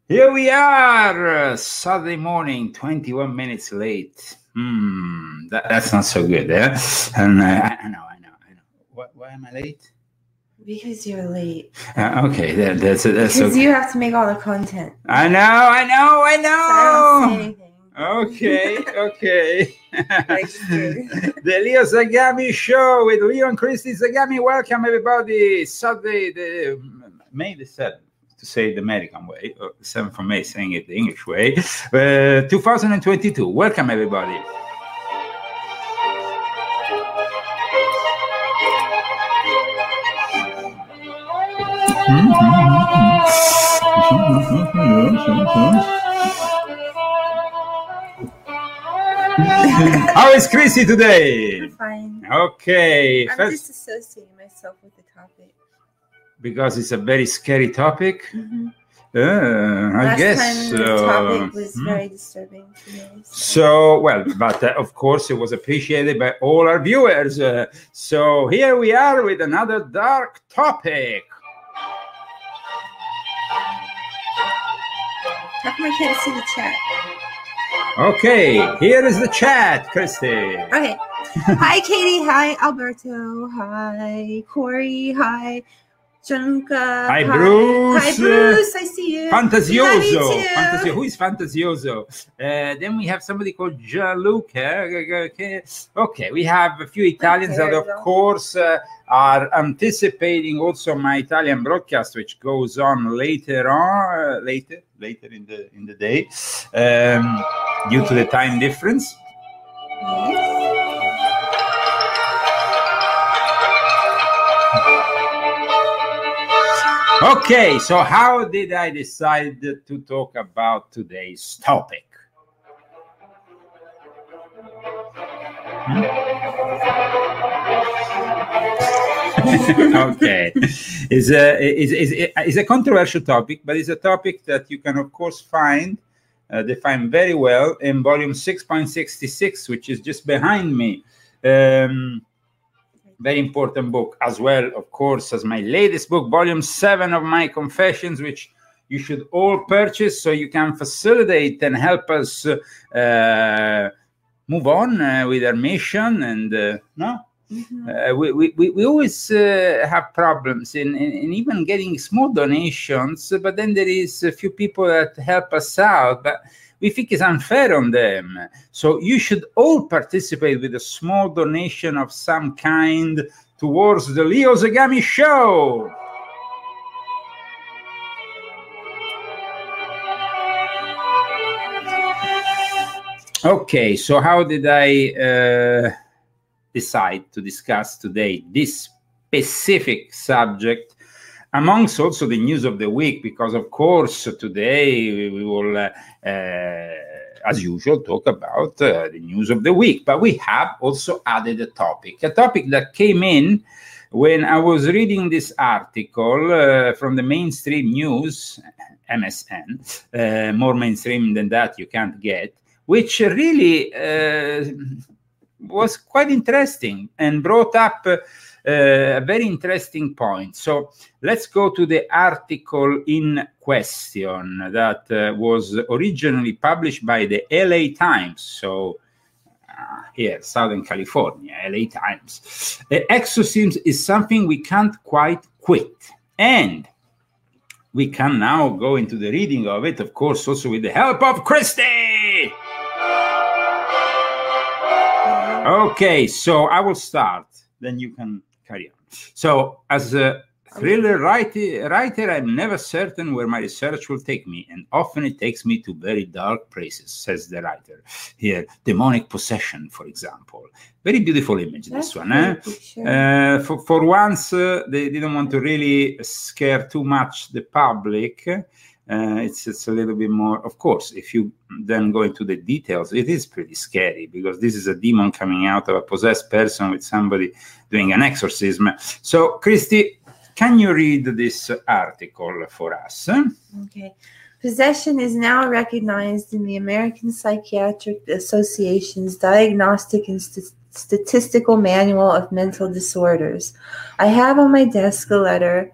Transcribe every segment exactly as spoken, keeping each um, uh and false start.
Here we are, uh, Saturday morning, twenty-one minutes late. Hmm, that, that's not so good, eh? And uh, I, I know, I know, I know. What, why am I late? Because you're late. Uh, okay, that, that's that's Because okay. you have to make all the content. I know, I know, I know. So I don't say anything. Okay, okay. Like you. The Leo Zagami Show with Leo and Christy Zagami. Welcome, everybody. Saturday, the May the seventh, to say the American way, or the seventh of May, saying it the English way, uh, two thousand twenty-two. Welcome, everybody. How is Chrissy today? I'm fine. Okay. I'm First, disassociating myself with the topic. because it's a very scary topic. Mm-hmm. Uh, I Last guess time the so. topic was Hmm. very disturbing to me. So, well, but uh, of course it was appreciated by all our viewers. Uh, so here we are with another dark topic. How come I can't see the chat? Okay, here is the chat, Christy. Okay. Hi, Katie. Hi, Alberto. Hi, Corey. Hi, Gianluca. Hi, Bruce. Hi, Bruce. I see you. Fantasioso. Hi, me too. Fantasio- Who is Fantasioso? Uh, then we have somebody called Gianluca. Okay. okay, we have a few Italians that, of course, uh, are anticipating also my Italian broadcast, which goes on later on, uh, later, later in the in the day, um, due to the time difference. Okay, so how did I decide to talk about today's topic? Hmm? Okay, it's a, it's, it's, it's a controversial topic, but it's a topic that you can, of course, find, uh, define very well in volume six point six six, which is just behind me. Um, Very important book, as well, of course, as my latest book, volume seven of my Confessions, which you should all purchase so you can facilitate and help us uh, move on uh, with our mission. And uh, no, mm-hmm. uh, we, we, we always uh, have problems in, in, in even getting small donations, but then there is a few people that help us out. But we think it's unfair on them. So you should all participate with a small donation of some kind towards the Leo Zagami Show. Okay, so how did I uh, decide to discuss today this specific subject? Amongst also the news of the week, because of course today we will, uh, uh, as usual, talk about uh, the news of the week. But we have also added a topic, a topic that came in when I was reading this article uh, from the mainstream news, M S N, uh, more mainstream than that you can't get, which really uh, was quite interesting and brought up uh, Uh, a very interesting point. So let's go to the article in question that uh, was originally published by the L A Times. So uh, here, Southern California, L A Times. Uh, exorcism is something we can't quite quit. And we can now go into the reading of it, of course, also with the help of Christy. Okay, so I will start. Then you can carry on. So, as a thriller writer, writer, I'm never certain where my research will take me, and often it takes me to very dark places, says the writer. Here, demonic possession, for example. Very beautiful image, this That's one. Eh? Uh, for, for once, uh, they didn't want to really scare too much the public. Uh, it's, it's a little bit more, of course, if you then go into the details, it is pretty scary because this is a demon coming out of a possessed person with somebody doing an exorcism. So, Christy, can you read this article for us? Okay. Possession is now recognized in the American Psychiatric Association's Diagnostic and St- Statistical Manual of Mental Disorders. I have on my desk a letter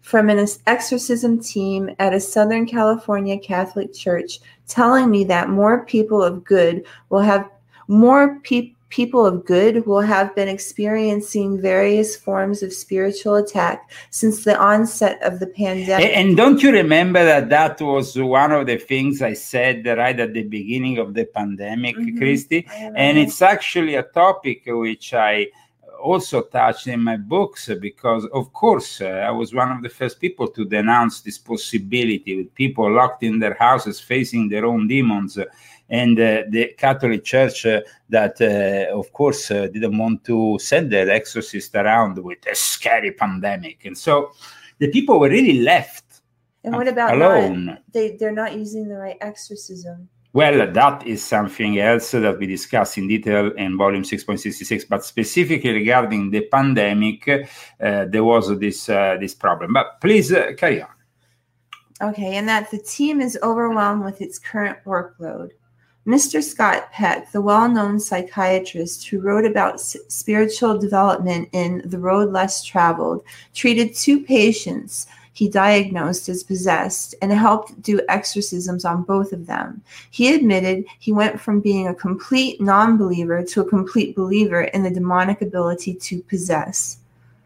from an exorcism team at a Southern California Catholic church telling me that more people of good will have more people People of good will have been experiencing various forms of spiritual attack since the onset of the pandemic. And don't you remember that that was one of the things I said right at the beginning of the pandemic, mm-hmm. Christy? And it's actually a topic which I also touched in my books because, of course, uh, I was one of the first people to denounce this possibility with people locked in their houses facing their own demons. Uh, And uh, the Catholic Church uh, that, uh, of course, uh, didn't want to send their exorcist around with a scary pandemic. And so the people were really left And what about alone. Not, they, they're not using the right exorcism? Well, that is something else that we discuss in detail in volume six point six six. But specifically regarding the pandemic, uh, there was this, uh, this problem. But please uh, carry on. Okay, and that the team is overwhelmed with its current workload. Mister Scott Peck, the well-known psychiatrist who wrote about s- spiritual development in The Road Less Traveled, treated two patients he diagnosed as possessed and helped do exorcisms on both of them. He admitted he went from being a complete non-believer to a complete believer in the demonic ability to possess.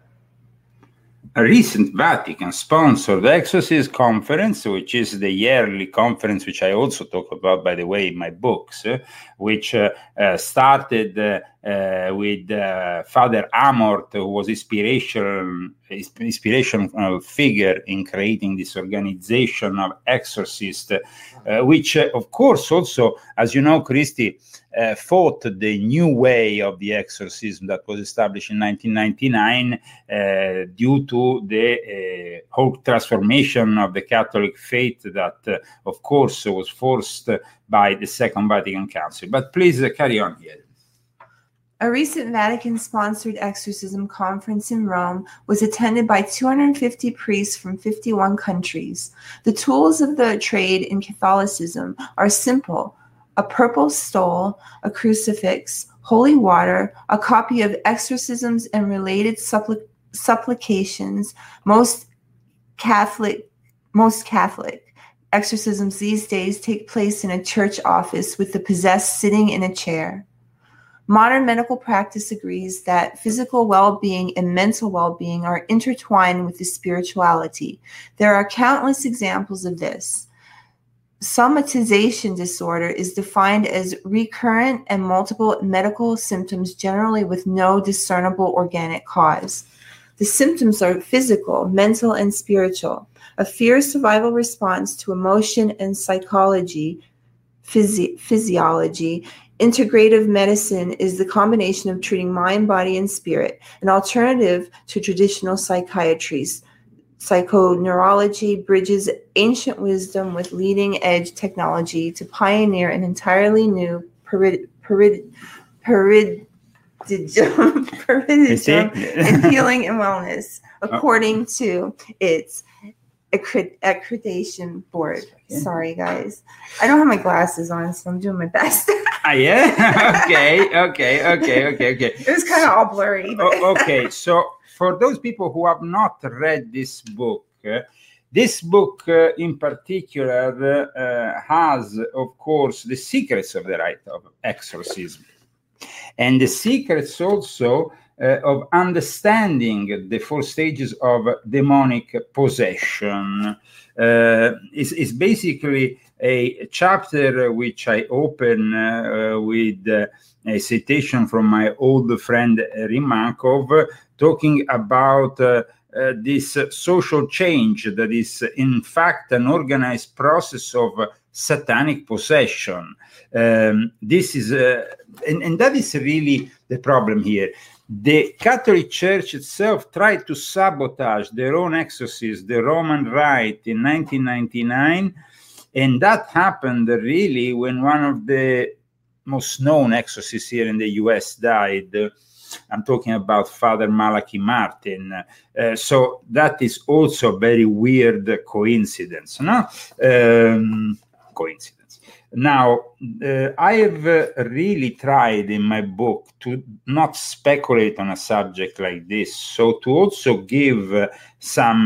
A recent Vatican-sponsored Exorcism Conference, which is the yearly conference, which I also talk about, by the way, in my books, uh, which uh, uh, started uh, uh, with uh, Father Amort, who was inspiration, inspirational figure in creating this organization of exorcists, uh, which, uh, of course, also, as you know, Christy, Uh, fought the new way of the exorcism that was established in nineteen ninety-nine uh, due to the uh, whole transformation of the Catholic faith that, uh, of course, was forced by the Second Vatican Council. But please uh, carry on here. A recent Vatican-sponsored exorcism conference in Rome was attended by two hundred fifty priests from fifty-one countries. The tools of the trade in Catholicism are simple: a purple stole, a crucifix, holy water, a copy of exorcisms and related suppli- supplications. Most Catholic, most Catholic exorcisms these days take place in a church office with the possessed sitting in a chair. Modern medical practice agrees that physical well-being and mental well-being are intertwined with the spirituality. There are countless examples of this. Somatization disorder is defined as recurrent and multiple medical symptoms, generally with no discernible organic cause. The symptoms are physical, mental, and spiritual. A fear survival response to emotion and psychology, physi- physiology. Integrative medicine is the combination of treating mind, body, and spirit, an alternative to traditional psychiatries. Psychoneurology bridges ancient wisdom with leading-edge technology to pioneer an entirely new perid, perid, perid, perididum in healing and wellness, according to its accred- accreditation board. Sorry, guys. I don't have my glasses on, so I'm doing my best. Ah, yeah? okay, okay, okay, okay, okay. It was kind of all blurry. But oh, okay, so for those people who have not read this book, uh, this book uh, in particular uh, has, of course, the secrets of the rite of exorcism. And the secrets also uh, of understanding the four stages of demonic possession. Uh, is, is basically a chapter which I open uh, with uh, a citation from my old friend Rimakov, uh, talking about uh, uh, this uh, social change that is, in fact, an organized process of uh, satanic possession. Um, this is, uh, and, and that is really the problem here. The Catholic Church itself tried to sabotage their own exorcism, the Roman Rite, in nineteen ninety-nine, and that happened really when one of the most known exorcists here in the U S died. I'm talking about Father Malachi Martin. Uh, so that is also a very weird coincidence, no? Um, coincidence. Now, uh, I have uh, really tried in my book to not speculate on a subject like this, so to also give uh, some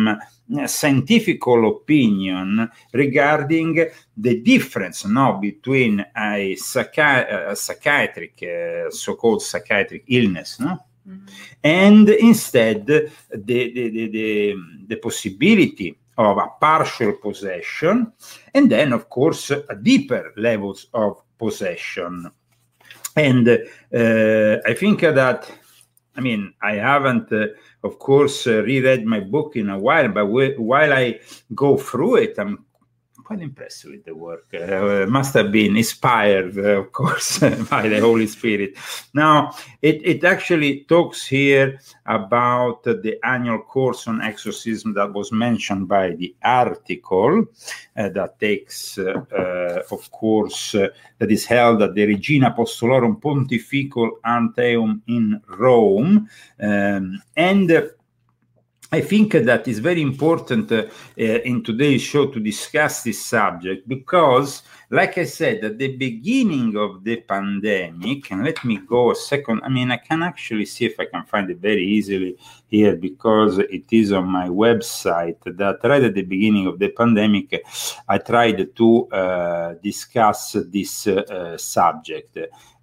uh, scientific opinion regarding the difference no, between a, psychi- a psychiatric, uh, so-called psychiatric illness, no? Mm-hmm. And instead the, the, the, the, the possibility of a partial possession, and then, of course, a deeper levels of possession. And uh, I think that, I mean, I haven't, uh, of course, uh, reread my book in a while, but w- while I go through it, I'm quite impressed with the work. Uh, must have been inspired, uh, of course, by the Holy Spirit. Now, it, it actually talks here about uh, the annual course on exorcism that was mentioned by the article uh, that takes, uh, uh, of course, uh, that is held at the Regina Apostolorum Pontifical Anteum in Rome. Um, and uh, I think that is very important uh, uh, in today's show to discuss this subject because, like I said, at the beginning of the pandemic, and let me go a second, I mean, I can actually see if I can find it very easily here because it is on my website that right at the beginning of the pandemic, I tried to uh, discuss this uh, subject.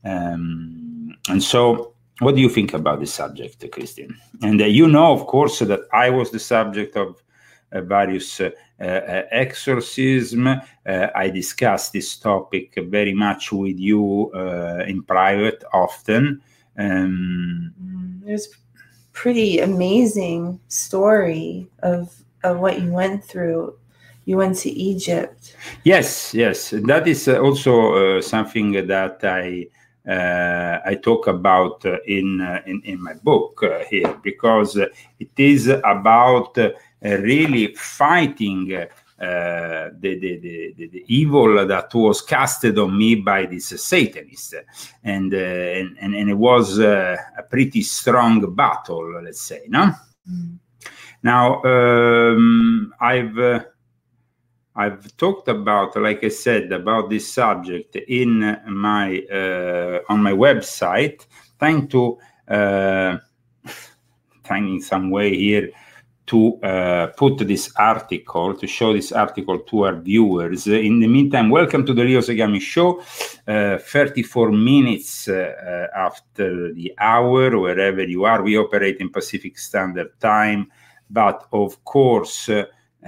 Um, and so, what do you think about this subject, Christian? And uh, you know, of course, that I was the subject of uh, various uh, uh, exorcism. Uh, I discussed this topic very much with you uh, in private often. Um, There's a pretty amazing story of, of what you went through. You went to Egypt. Yes, yes. That is also uh, something that I... Uh, I talk about uh, in, uh, in in my book uh, here because uh, it is about uh, really fighting uh, the, the, the, the evil that was casted on me by this Satanist, and uh, and, and it was uh, a pretty strong battle, let's say, no. Mm. Now um, I've. Uh, I've talked about, like I said, about this subject in my uh, on my website, trying to uh, trying in some way here to uh, put this article, to show this article to our viewers. In the meantime, welcome to the Leo Segami Show, uh, thirty-four minutes uh, after the hour, wherever you are. We operate in Pacific Standard Time, but of course, uh,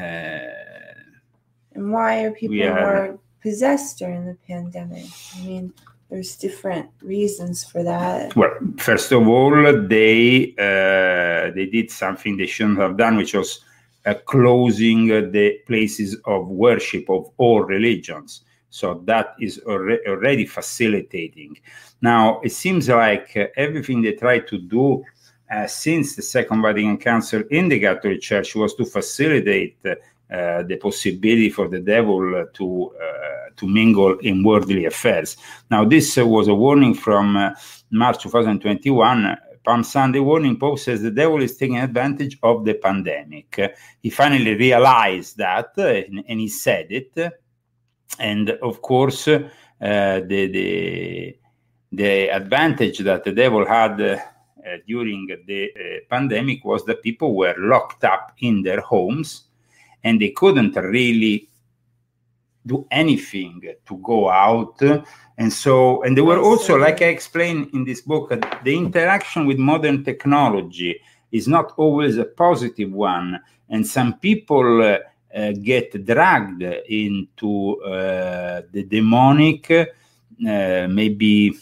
and why are people are, more possessed during the pandemic? I mean, there's different reasons for that. Well, first of all, they uh, they did something they shouldn't have done, which was uh, closing the places of worship of all religions. So that is alre- already facilitating. Now, it seems like uh, everything they tried to do uh, since the Second Vatican Council in the Catholic Church was to facilitate uh, Uh, the possibility for the devil uh, to uh, to mingle in worldly affairs. Now, this uh, was a warning from uh, March twenty twenty-one. Palm Sunday warning. Pope says the devil is taking advantage of the pandemic. Uh, he finally realized that, uh, and, and he said it. And of course, uh, the the the advantage that the devil had uh, uh, during the uh, pandemic was that people were locked up in their homes. And they couldn't really do anything to go out. And so, and they were also, like I explained in this book, the interaction with modern technology is not always a positive one. And some people uh, uh, get dragged into uh, the demonic, uh, maybe,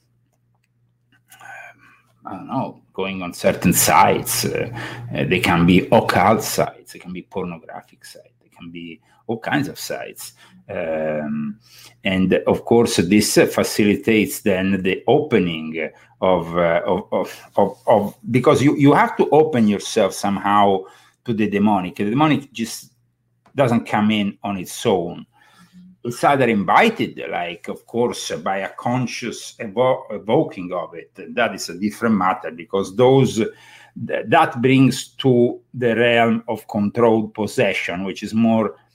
I don't know, going on certain sites. Uh, uh, they can be occult sites, they can be pornographic sites, they can be all kinds of sites. Um, and of course, this uh, facilitates then the opening of, uh, of, of, of, of, because you, you have to open yourself somehow to the demonic. The demonic just doesn't come in on its own. It's either invited, like, of course, by a conscious evo- evoking of it. That is a different matter because those th- that brings to the realm of controlled possession, which is more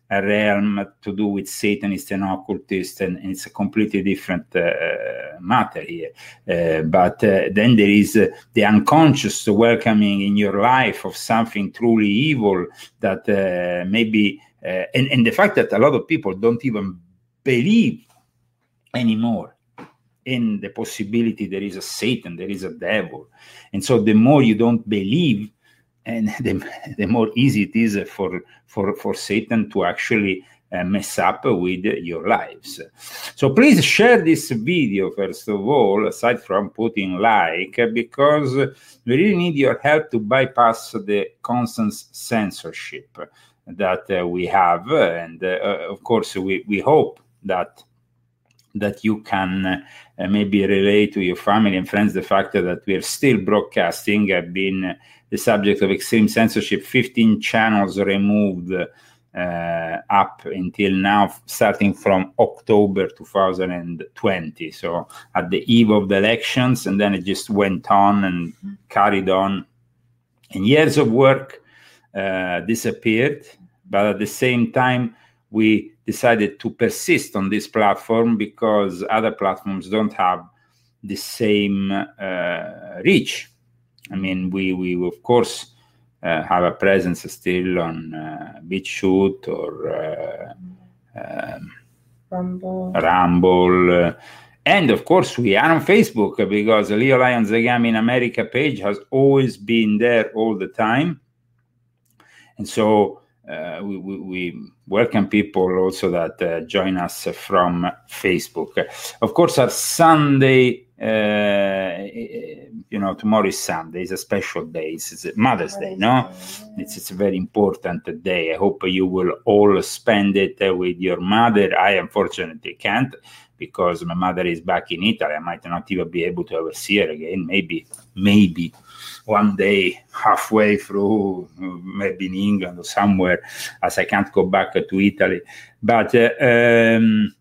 a realm to do with Satanists and occultists, and, and it's a completely different uh, matter here. Uh, but uh, then there is uh, the unconscious welcoming in your life of something truly evil that uh, maybe, uh, and, and the fact that a lot of people don't even believe anymore in the possibility there is a Satan, there is a devil. And so the more you don't believe, and the, the more easy it is for, for, for Satan to actually uh, mess up with your lives. So please share this video, first of all, aside from putting like, because we really need your help to bypass the constant censorship that uh, we have. And uh, of course, we, we hope that that you can uh, maybe relate to your family and friends the fact that we are still broadcasting. Have been the subject of extreme censorship, fifteen channels removed uh, up until now, starting from October two thousand twenty. So at the eve of the elections, and then it just went on and carried on. And years of work uh, disappeared, but at the same time, we decided to persist on this platform because other platforms don't have the same uh, reach. I mean, we, we of course, uh, have a presence still on uh, BitChute or uh, um, Rumble. Rumble. Uh, and of course, we are on Facebook because Leo Lion Zagami in America page has always been there all the time. And so Uh, we, we, we welcome people also that uh, join us from Facebook. Of course, our Sunday, uh, you know, tomorrow is Sunday, it's a special day. It's Mother's Day, no? It's, it's a very important day. I hope you will all spend it uh, with your mother. I unfortunately can't because my mother is back in Italy. I might not even be able to ever see her again. Maybe, maybe. One day halfway through, maybe in England or somewhere, as I can't go back to Italy. But uh, um,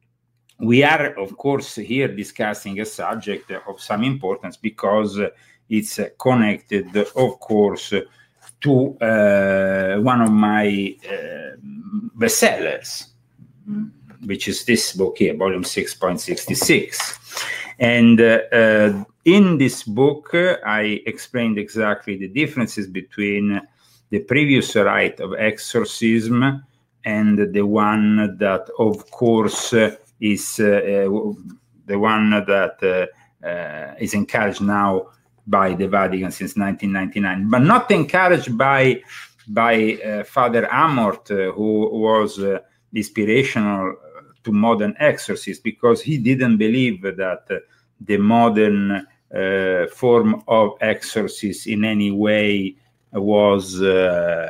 we are, of course, here discussing a subject of some importance because it's connected, of course, to uh, one of my uh, bestsellers, mm-hmm. which is this book here, volume six point six six. And uh, uh, in this book, uh, I explained exactly the differences between the previous rite of exorcism and the one that, of course, uh, is uh, uh, the one that uh, uh, is encouraged now by the Vatican since nineteen ninety-nine, but not encouraged by by uh, Father Amort, uh, who was uh, inspirational to modern exorcists, because he didn't believe that uh, the modern uh, form of exorcism in any way was uh,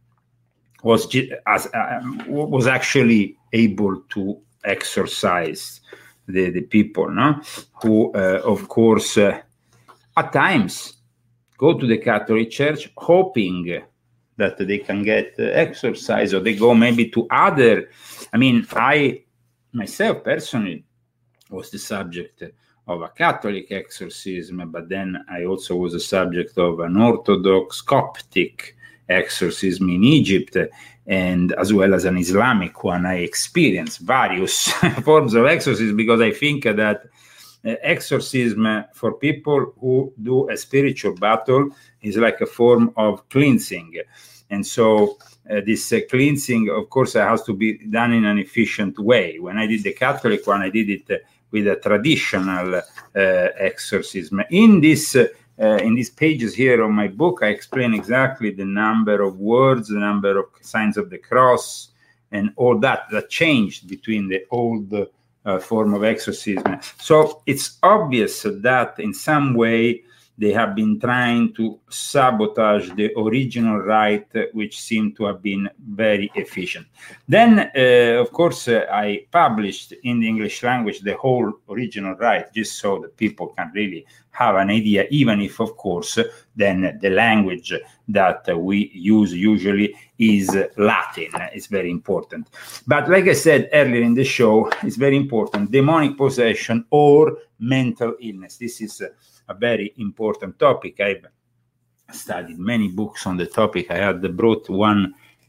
was as uh, was actually able to exorcise the, the people, no? Who, uh, of course, uh, at times go to the Catholic Church hoping that they can get uh, exorcised, or they go maybe to other. I mean, I myself personally was the subject of a Catholic exorcism, but then I also was a subject of an Orthodox Coptic exorcism in Egypt, and as well as an Islamic one. I experienced various forms of exorcism because I think that uh, exorcism for people who do a spiritual battle is like a form of cleansing. And so uh, this uh, cleansing, of course, has to be done in an efficient way. When I did the Catholic one, I did it uh, with a traditional uh, exorcism. In this, uh, uh, in these pages here of my book, I explain exactly the number of words, the number of signs of the cross, and all that that changed between the old uh, form of exorcism. So it's obvious that in some way they have been trying to sabotage the original rite, which seemed to have been very efficient. Then, uh, of course, uh, I published in the English language the whole original rite, just so that people can really have an idea, even if, of course, then the language that uh, we use usually is Latin. It's very important. But like I said earlier in the show, it's very important, demonic possession or mental illness. This is uh, a very important topic. I've studied many books on the topic. I had brought one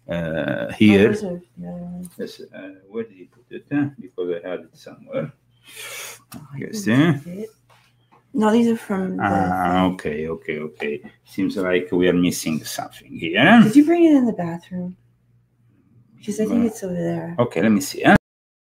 uh, here. Oh, are, yeah. Yes, uh, where did he put it? Uh, because I had it somewhere. Oh, I guess, eh? it. No, these are from the Ah, thing. okay, okay, okay. Seems like we are missing something here. Did you bring it in the bathroom? Because I think it's over there. Okay, let me see. Eh?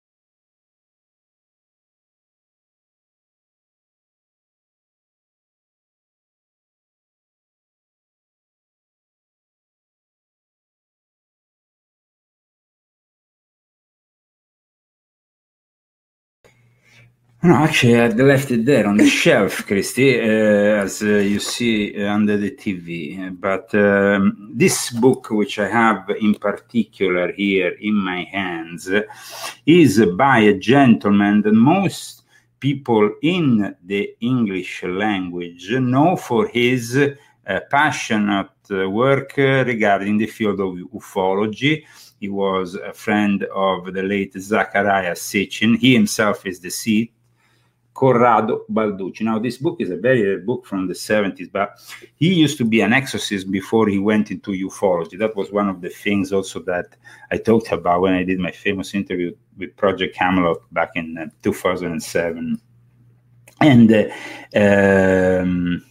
No, actually, I left it there on the shelf, Christy, uh, as uh, you see uh, under the T V. But um, this book, which I have in particular here in my hands, is by a gentleman that most people in the English language know for his uh, passionate uh, work uh, regarding the field of ufology. He was a friend of the late Zacharias Sitchin. He himself is deceased. Corrado Balducci. Now, this book is a very rare book from the seventies, but he used to be an exorcist before he went into ufology. That was one of the things also that I talked about when I did my famous interview with Project Camelot back in uh, two thousand seven. And uh, um,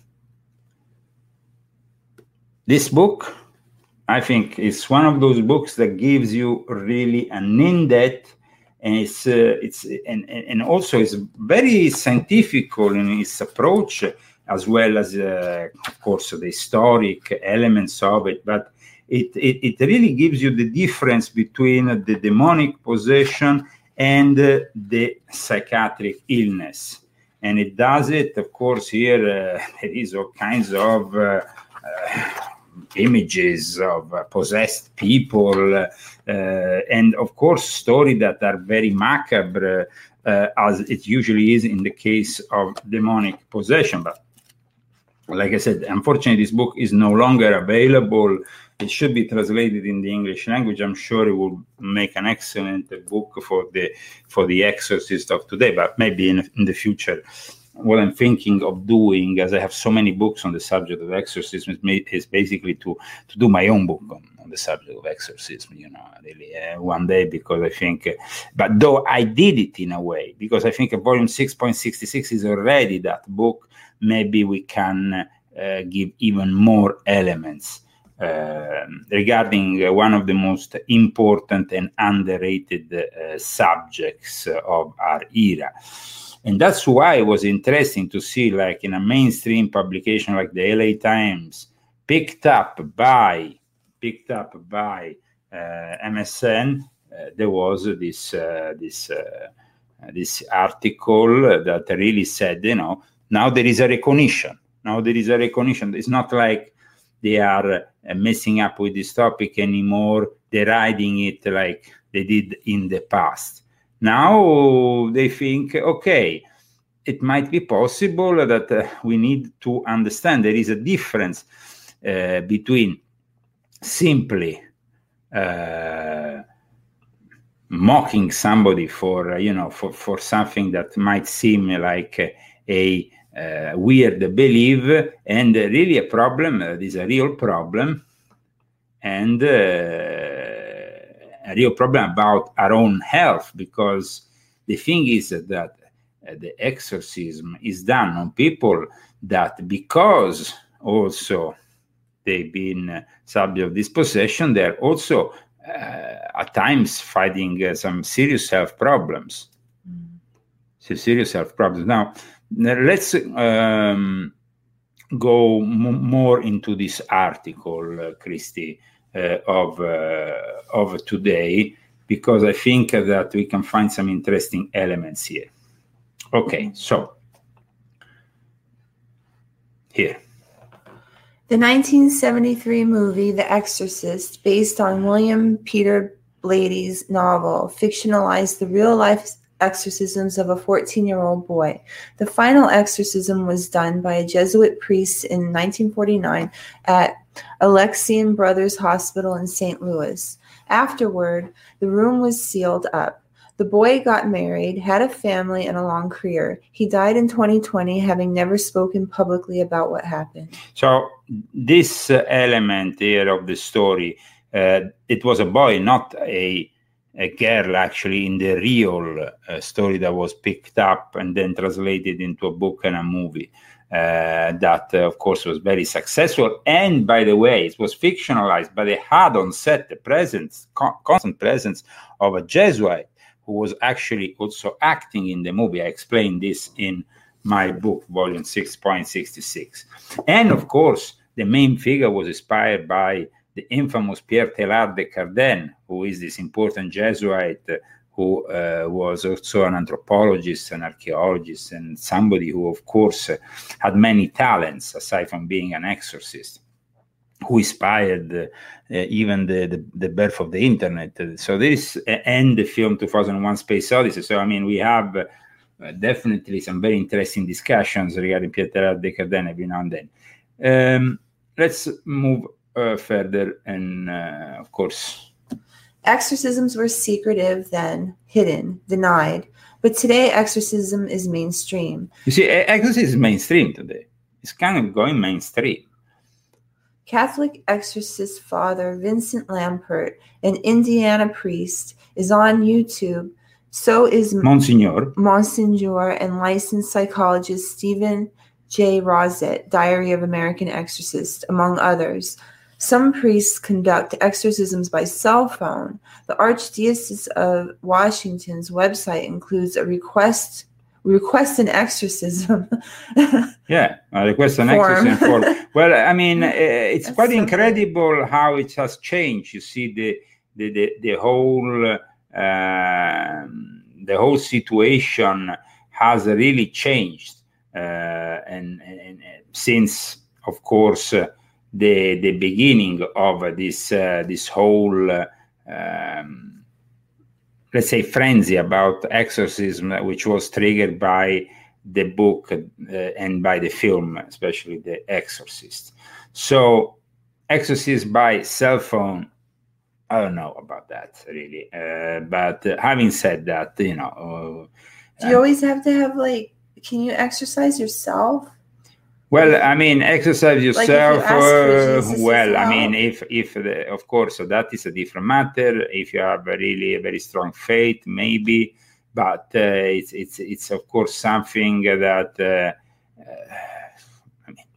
this book, I think, is one of those books that gives you really an in-depth, and it's uh, it's and and also is very scientific in its approach, as well as uh, of course the historic elements of it. But it, it it really gives you the difference between the demonic possession and uh, the psychiatric illness, and it does it. Of course, here uh, there is all kinds of uh, uh, images of uh, possessed people, uh, uh, and of course stories that are very macabre, uh, as it usually is in the case of demonic possession. But like I said, unfortunately, this book is no longer available. It should be translated in the English language. I'm sure it will make an excellent book for the for the exorcist of today, but maybe in, in the future. What I'm thinking of doing, as I have so many books on the subject of exorcism, is basically to, to do my own book on, on the subject of exorcism, you know, really uh, one day, because I think, uh, but though I did it in a way, because I think volume six point six six is already that book, maybe we can uh, give even more elements uh, regarding uh, one of the most important and underrated uh, subjects of our era. And that's why it was interesting to see, like in a mainstream publication like the L A Times, picked up by picked up by uh, M S N, uh, there was this uh, this uh, this article that really said, you know, now there is a recognition. Now there is a recognition. It's not like they are uh, messing up with this topic anymore, deriding it like they did in the past. Now they think, okay, it might be possible that uh, we need to understand there is a difference uh, between simply uh, mocking somebody for, uh, you know, for, for something that might seem like a, a uh, weird belief, and really a problem. Uh, this is a real problem, and uh, a real problem about our own health, because the thing is that uh, the exorcism is done on people that, because also they've been uh, subject of this possession, they're also uh, at times fighting uh, some serious health problems. Mm. So serious health problems. Now, let's um, go m- more into this article, uh, Christy. Uh, of uh, of today, because I think that we can find some interesting elements here. Okay, so here. The nineteen seventy-three movie The Exorcist, based on William Peter Blady's novel, fictionalized the real-life exorcisms of a fourteen-year-old boy. The final exorcism was done by a Jesuit priest in nineteen forty-nine at Alexian Brothers Hospital in Saint Louis. Afterward, the room was sealed up. The boy got married, had a family, and a long career. He died in twenty twenty, having never spoken publicly about what happened. So this uh, element here of the story uh, it was a boy, not a a girl, actually, in the real uh, story that was picked up and then translated into a book and a movie. Uh, that, uh, of course, was very successful. And, by the way, it was fictionalized, but they had on set the presence, co- constant presence of a Jesuit who was actually also acting in the movie. I explained this in my book, volume six point sixty-six. And, of course, the main figure was inspired by the infamous Pierre Teilhard de Chardin, who is this important Jesuit uh, who uh, was also an anthropologist, an archaeologist, and somebody who, of course, uh, had many talents, aside from being an exorcist, who inspired uh, uh, even the, the, the birth of the internet. So this, uh, and the film two thousand one Space Odyssey. So, I mean, we have uh, definitely some very interesting discussions regarding Pierre Teilhard de Chardin every now and then. Um, let's move uh, further, and, uh, of course... Exorcisms were secretive then, hidden, denied. But today, exorcism is mainstream. You see, exorcism is mainstream today. It's kind of going mainstream. Catholic exorcist Father Vincent Lampert, an Indiana priest, is on YouTube. So is Monsignor. Monsignor and licensed psychologist Stephen J. Rosett, Diary of American Exorcist, among others. Some priests conduct exorcisms by cell phone. The Archdiocese of Washington's website includes a request request an exorcism. yeah, a request an form. exorcism form. Well, I mean, uh, it's That's quite something. incredible how it has changed. You see, the the the, the whole uh, the whole situation has really changed, uh, and, and, and since, of course. Uh, the the beginning of this uh, this whole uh, um, let's say frenzy about exorcism, which was triggered by the book uh, and by the film, especially The Exorcist. So exorcism by cell phone, I don't know about that really, uh, but uh, having said that, you know, uh, do you always have to have, like, can you exercise yourself? Well, I mean, exercise yourself. Like you uh, well, I mean, if if the, of course, so that is a different matter. If you have a really a very strong faith, maybe, but uh, it's it's it's of course something that uh, uh, I mean,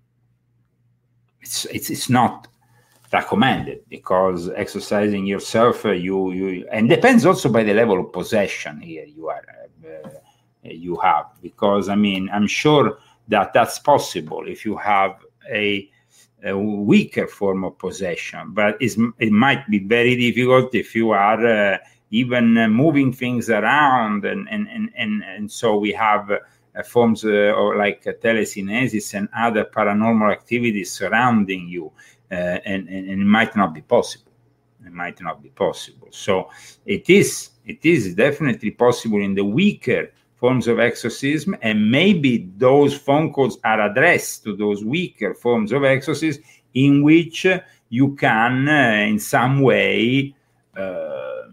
it's it's it's not recommended, because exercising yourself, uh, you you and depends also by the level of possession here you are uh, you have, because I mean, I'm sure that that's possible if you have a, a weaker form of possession, but it's, it might be very difficult if you are uh, even uh, moving things around, and and and and, and so we have uh, forms uh, of like uh, telekinesis and other paranormal activities surrounding you, uh, and, and and it might not be possible. It might not be possible. So it is it is definitely possible in the weaker forms of exorcism, and maybe those phone calls are addressed to those weaker forms of exorcism, in which uh, you can, uh, in some way, uh,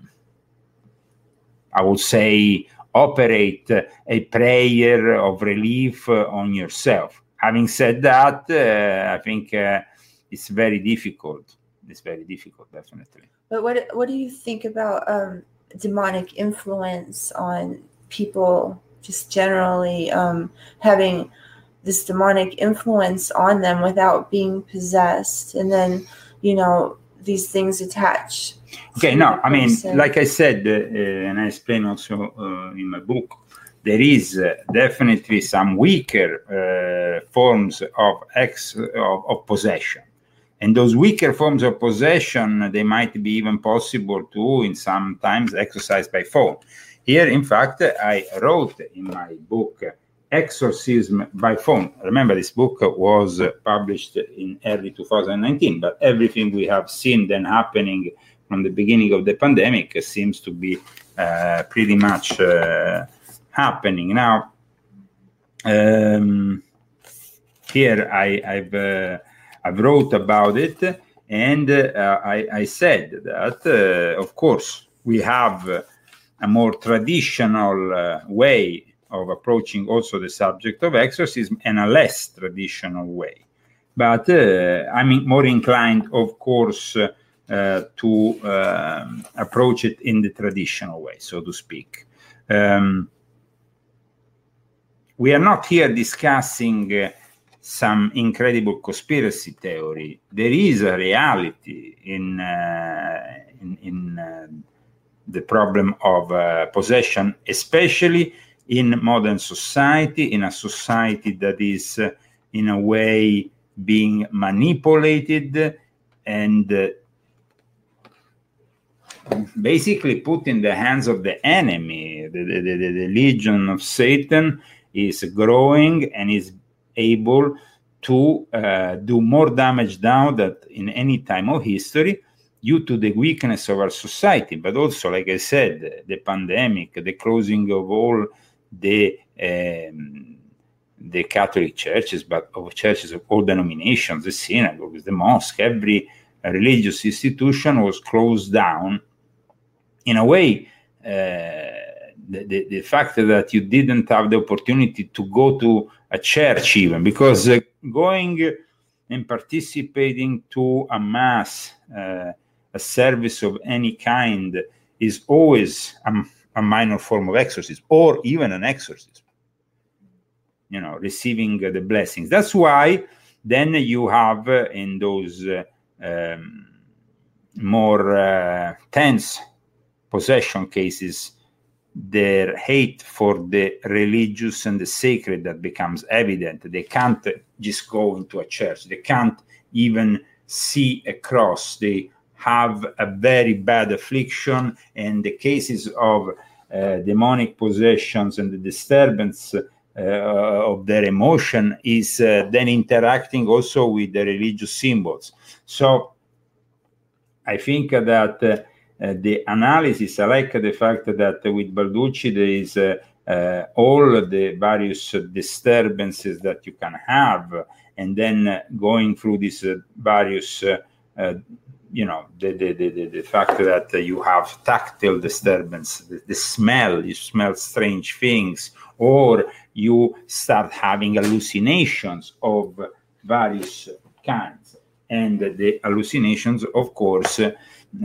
I would say, operate uh, a prayer of relief uh, on yourself. Having said that, uh, I think uh, it's very difficult. It's very difficult, definitely. But what what do you think about um, demonic influence on people, just generally um, having this demonic influence on them without being possessed, and then, you know, these things attach? Okay, no, I mean, like I said, uh, uh, and I explain also uh, in my book, there is uh, definitely some weaker uh, forms of ex of, of possession. And those weaker forms of possession, they might be even possible to, in sometimes, exercise by phone. Here, in fact, I wrote in my book, Exorcism by Phone. Remember, this book was published in early two thousand nineteen, but everything we have seen then happening from the beginning of the pandemic seems to be uh, pretty much uh, happening. Now, um, here I, I've, uh, I've wrote about it, and uh, I, I said that, uh, of course, we have uh, a more traditional uh, way of approaching also the subject of exorcism, and a less traditional way. But uh, I'm more inclined, of course, uh, uh, to um, approach it in the traditional way, so to speak. Um, we are not here discussing uh, some incredible conspiracy theory. There is a reality in uh, in, in uh, the problem of uh, possession, especially in modern society, in a society that is uh, in a way being manipulated and uh, basically put in the hands of the enemy. The, the, the, the legion of Satan is growing and is able to uh, do more damage now than in any time of history, due to the weakness of our society, but also, like I said, the pandemic, the closing of all the um, the Catholic churches, but of churches of all denominations, the synagogues, the mosque, every religious institution was closed down. In a way, uh, the, the, the fact that you didn't have the opportunity to go to a church even, because uh, going and participating to a mass, uh, a service of any kind, is always a, a minor form of exorcism, or even an exorcism, you know, receiving uh, the blessings. That's why then you have uh, in those uh, um, more uh, tense possession cases, their hate for the religious and the sacred that becomes evident. They can't just go into a church. They can't even see a cross. They have a very bad affliction, and the cases of uh, demonic possessions and the disturbance uh, of their emotion is uh, then interacting also with the religious symbols. So I think that uh, uh, the analysis, I like the fact that with Balducci there is uh, uh, all the various disturbances that you can have, and then uh, going through these uh, various uh, uh, you know, the, the, the, the fact that uh, you have tactile disturbance, the, the smell, you smell strange things, or you start having hallucinations of various kinds. And the hallucinations, of course, uh,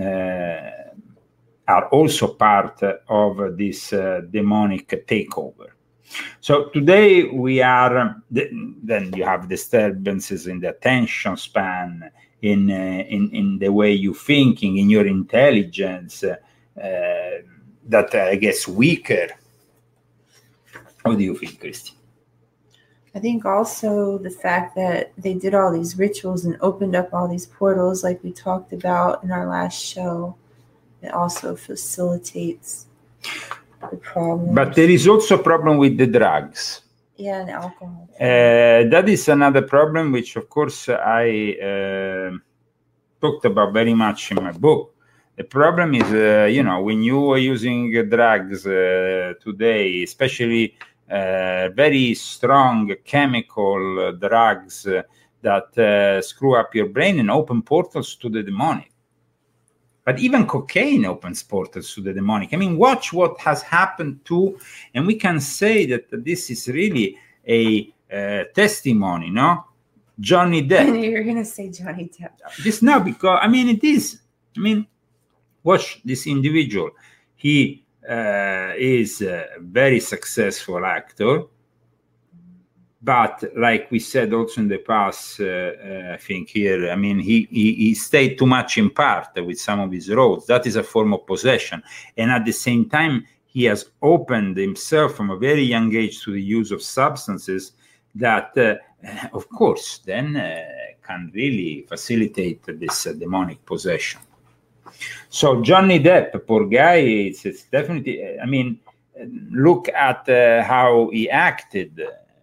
are also part of this uh, demonic takeover. So today we are, then you have disturbances in the attention span, in uh, in in the way you're thinking, in your intelligence, uh, uh, that uh, gets weaker. What do you think, Christy? I think also the fact that they did all these rituals and opened up all these portals, like we talked about in our last show, it also facilitates the problem. But there is also a problem with the drugs. Yeah, and alcohol. Uh, that is another problem, which, of course, I uh, talked about very much in my book. The problem is, uh, you know, when you are using drugs uh, today, especially uh, very strong chemical drugs uh, that uh, screw up your brain and open portals to the demonic. But even cocaine opens portals to the demonic. I mean, watch what has happened to, and we can say that this is really a uh, testimony, no? Johnny Depp. You're going to say Johnny Depp. Just now, because, I mean, it is. I mean, watch this individual. He uh, is a very successful actor. But like we said also in the past, uh, uh, I think here, I mean, he, he, he stayed too much in part with some of his roles. That is a form of possession. And at the same time, he has opened himself from a very young age to the use of substances that, uh, of course, then uh, can really facilitate this uh, demonic possession. So Johnny Depp, poor guy, it's, it's definitely, I mean, look at uh, how he acted.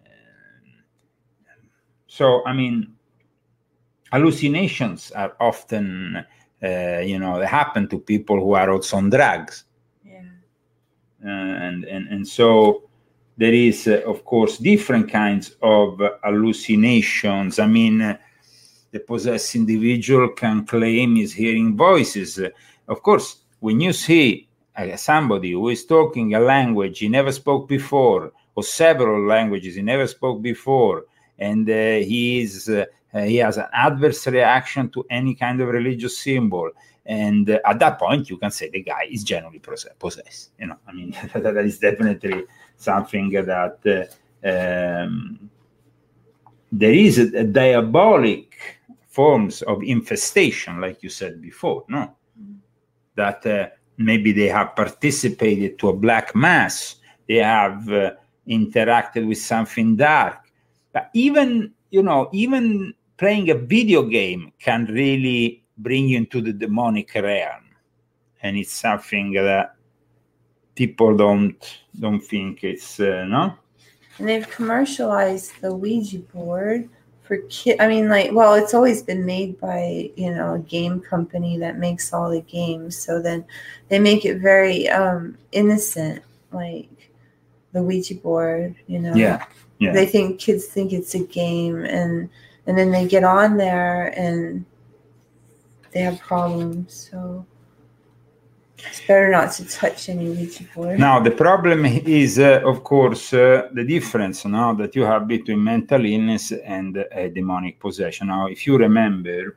So, I mean, hallucinations are often, uh, you know, they happen to people who are also on drugs. Yeah. Uh, and, and, and so there is, uh, of course, different kinds of hallucinations. I mean, uh, the possessed individual can claim he's hearing voices. Uh, of course, when you see uh, somebody who is talking a language he never spoke before, or several languages he never spoke before, and uh, he is uh, he has an adverse reaction to any kind of religious symbol, And uh, at that point, you can say the guy is genuinely possessed. You know, I mean, that is definitely something that uh, um, there is a, a diabolic forms of infestation, like you said before, no? Mm-hmm. That uh, maybe they have participated to a black mass, they have uh, interacted with something dark. But even, you know, even playing a video game can really bring you into the demonic realm. And it's something that people don't don't think it's, uh, no? And they've commercialized the Ouija board for kids. I mean, like, well, it's always been made by, you know, a game company that makes all the games. So then they make it very um, innocent, like the Ouija board, you know. Yeah, yeah. They think kids think it's a game, and and then they get on there and they have problems. So it's better not to touch any Ouija board. Now, the problem is, uh, of course, uh, the difference now that you have between mental illness and uh, demonic possession. Now, if you remember,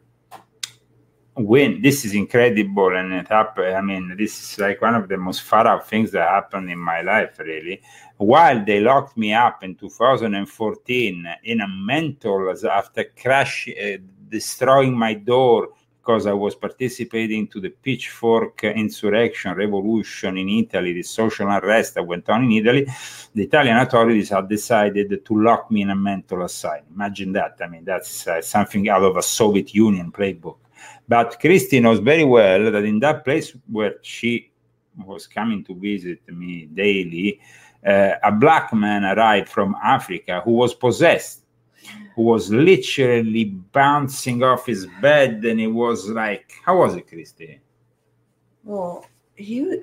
when this is incredible, and it happened, I mean, this is like one of the most far out things that happened in my life, really. While they locked me up in two thousand fourteen in a mental, after crash, uh, destroying my door, because I was participating to the Pitchfork insurrection revolution in Italy, the social unrest that went on in Italy, the Italian authorities had decided to lock me in a mental asylum. Imagine that. I mean, that's uh, something out of a Soviet Union playbook. But Christy knows very well that in that place where she was coming to visit me daily, uh, a black man arrived from Africa who was possessed, who was literally bouncing off his bed, and it was like, how was it, Christy? Well, he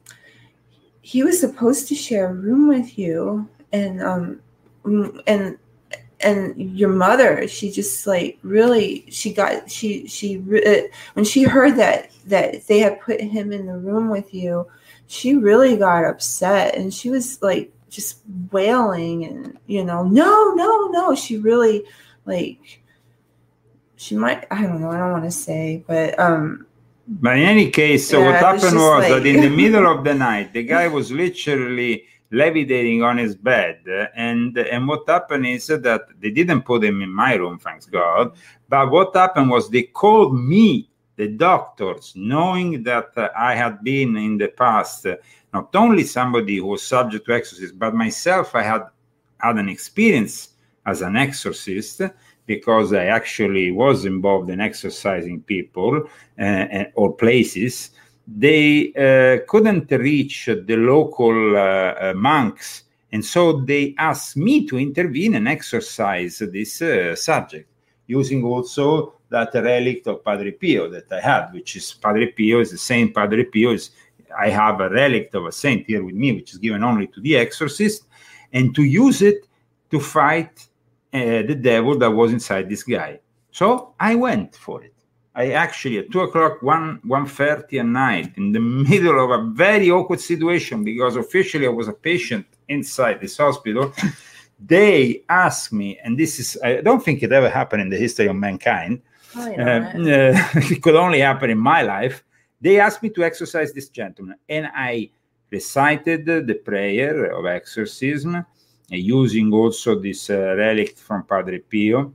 he was supposed to share a room with you, and um, and and your mother, she just like really, she got she she when she heard that that they had put him in the room with you, she really got upset, and she was like just wailing, and you know, no, no, no. She really, like, she might, I don't know, I don't want to say, but um but in any case, so yeah, what happened was, was like... that in the middle of the night, the guy was literally levitating on his bed, and and what happened is that they didn't put him in my room, thanks God, but what happened was they called me, the doctors, knowing that uh, I had been in the past uh, not only somebody who was subject to exorcism, but myself, I had had an experience as an exorcist, because I actually was involved in exorcising people uh, or places. They uh, couldn't reach the local uh, uh, monks, and so they asked me to intervene and exorcise this uh, subject, using also that relic of Padre Pio that I had, which is Padre Pio, is the same Padre Pio. Is, I have a relic of a saint here with me, which is given only to the exorcist, and to use it to fight uh, the devil that was inside this guy. So I went for it. I actually, at two o'clock, one, one thirty at night, in the middle of a very awkward situation, because officially I was a patient inside this hospital, they asked me, and this is, I don't think it ever happened in the history of mankind. Oh, uh, uh, it could only happen in my life. They asked me to exorcise this gentleman, and I recited the prayer of exorcism, uh, using also this uh, relic from Padre Pio.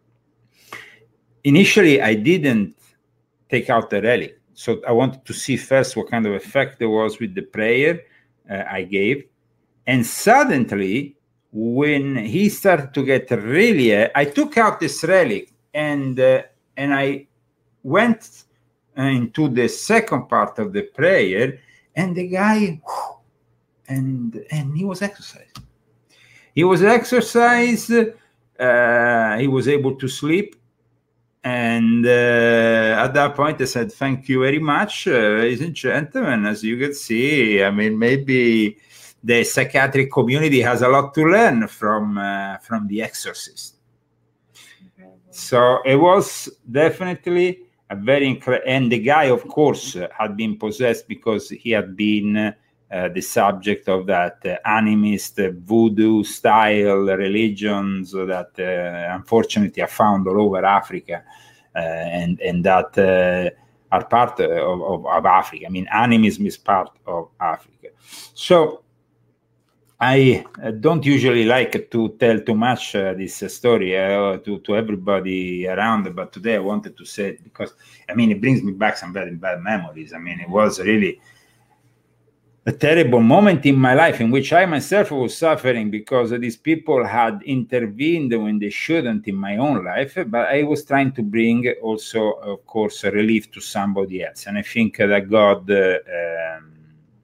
Initially, I didn't take out the relic, so I wanted to see first what kind of effect there was with the prayer uh, I gave. And suddenly, when he started to get really, uh, I took out this relic, and uh, and I went uh, into the second part of the prayer, and the guy, whew, and and he was exorcised. He was exorcised. Uh, he was able to sleep. And uh, at that point, I said, thank you very much, uh, ladies and gentlemen. As you can see, I mean, maybe the psychiatric community has a lot to learn from uh, from The Exorcist. Okay. So it was definitely a very incredible. And the guy, of course, uh, had been possessed because he had been uh, the subject of that uh, animist uh, voodoo style religions that uh, unfortunately are found all over Africa, uh, and and that uh, are part of, of, of Africa. I mean, animism is part of Africa. So I uh, don't usually like to tell too much uh, this uh, story uh, to, to everybody around, but today I wanted to say it because, I mean, it brings me back some very bad memories. I mean, it was really a terrible moment in my life in which I myself was suffering because these people had intervened when they shouldn't in my own life, but I was trying to bring also, of course, a relief to somebody else. And I think that God uh, um,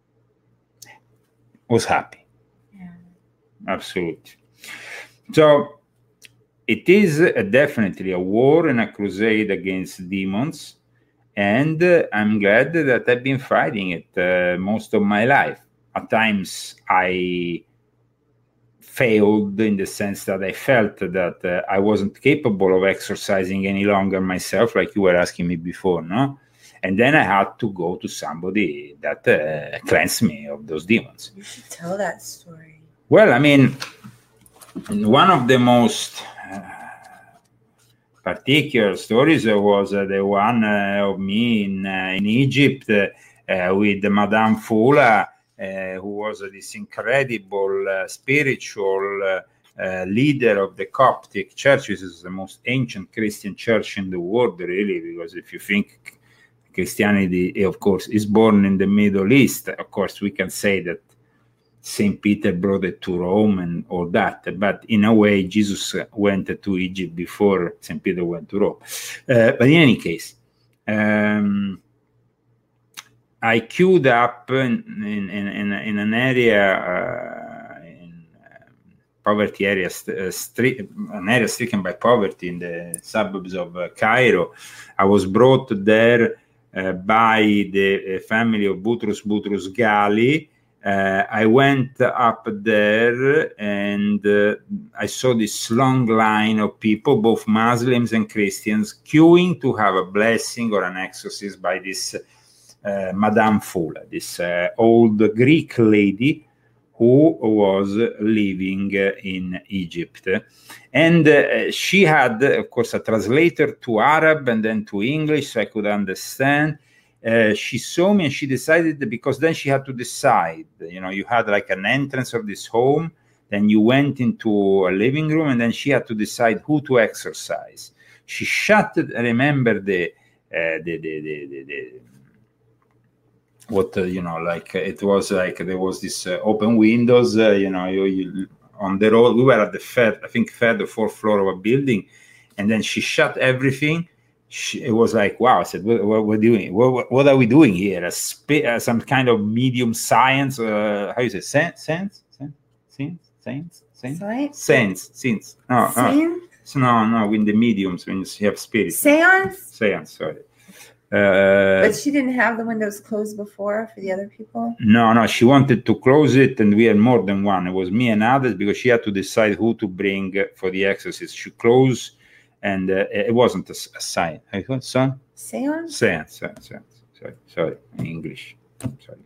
was happy. Absolutely. So it is uh, definitely a war and a crusade against demons, and uh, I'm glad that I've been fighting it uh, most of my life. At times I failed in the sense that I felt that uh, I wasn't capable of exorcising any longer myself, like you were asking me before, no? And then I had to go to somebody that uh, cleansed me of those demons. You should tell that story. Well, I mean, one of the most uh, particular stories was uh, the one uh, of me in uh, in Egypt uh, uh, with Madame Foula, uh, who was uh, this incredible uh, spiritual uh, uh, leader of the Coptic Church. This is the most ancient Christian church in the world, really, because if you think Christianity, of course, is born in the Middle East, of course, we can say that Saint Peter brought it to Rome and all that, but in a way, Jesus went to Egypt before Saint Peter went to Rome. Uh, but in any case, um, I queued up in, in, in, in an area, uh, in uh, poverty area, st- uh, street, an area stricken by poverty in the suburbs of uh, Cairo. I was brought there uh, by the uh, family of Boutros Boutros Ghali. Uh, I went up there and uh, I saw this long line of people, both Muslims and Christians, queuing to have a blessing or an exorcism by this uh, Madame Foula, this uh, old Greek lady who was living uh, in Egypt. And uh, she had, of course, a translator to Arab and then to English, so I could understand. Uh, she saw me and she decided that, because then she had to decide, you know, you had like an entrance of this home, then you went into a living room, and then she had to decide who to exorcise. She shut, I remember the, uh, the, the, the, the, the what, uh, you know, like it was like there was this uh, open windows, uh, you know, you, you, on the road, we were at the third, I think third or fourth floor of a building, and then she shut everything. She, it was like, wow. I said, what, what we're doing? What, what are we doing here? A sp- uh, some kind of medium science? Uh, how you say? Sense? Sense? Sense? Sense? Sense? Science? Sense? Sense? No, no, no, no. In the mediums, when you have spirit. Seance? Seance. Sorry. Uh, but she didn't have the windows closed before for the other people? No, no. She wanted to close it, and we had more than one. It was me and others, because she had to decide who to bring for the exorcist. She closed. And uh, it wasn't a, a sign. I thought, son? Seance? Seance, seance, seance. Sorry, sorry, in English. Sorry.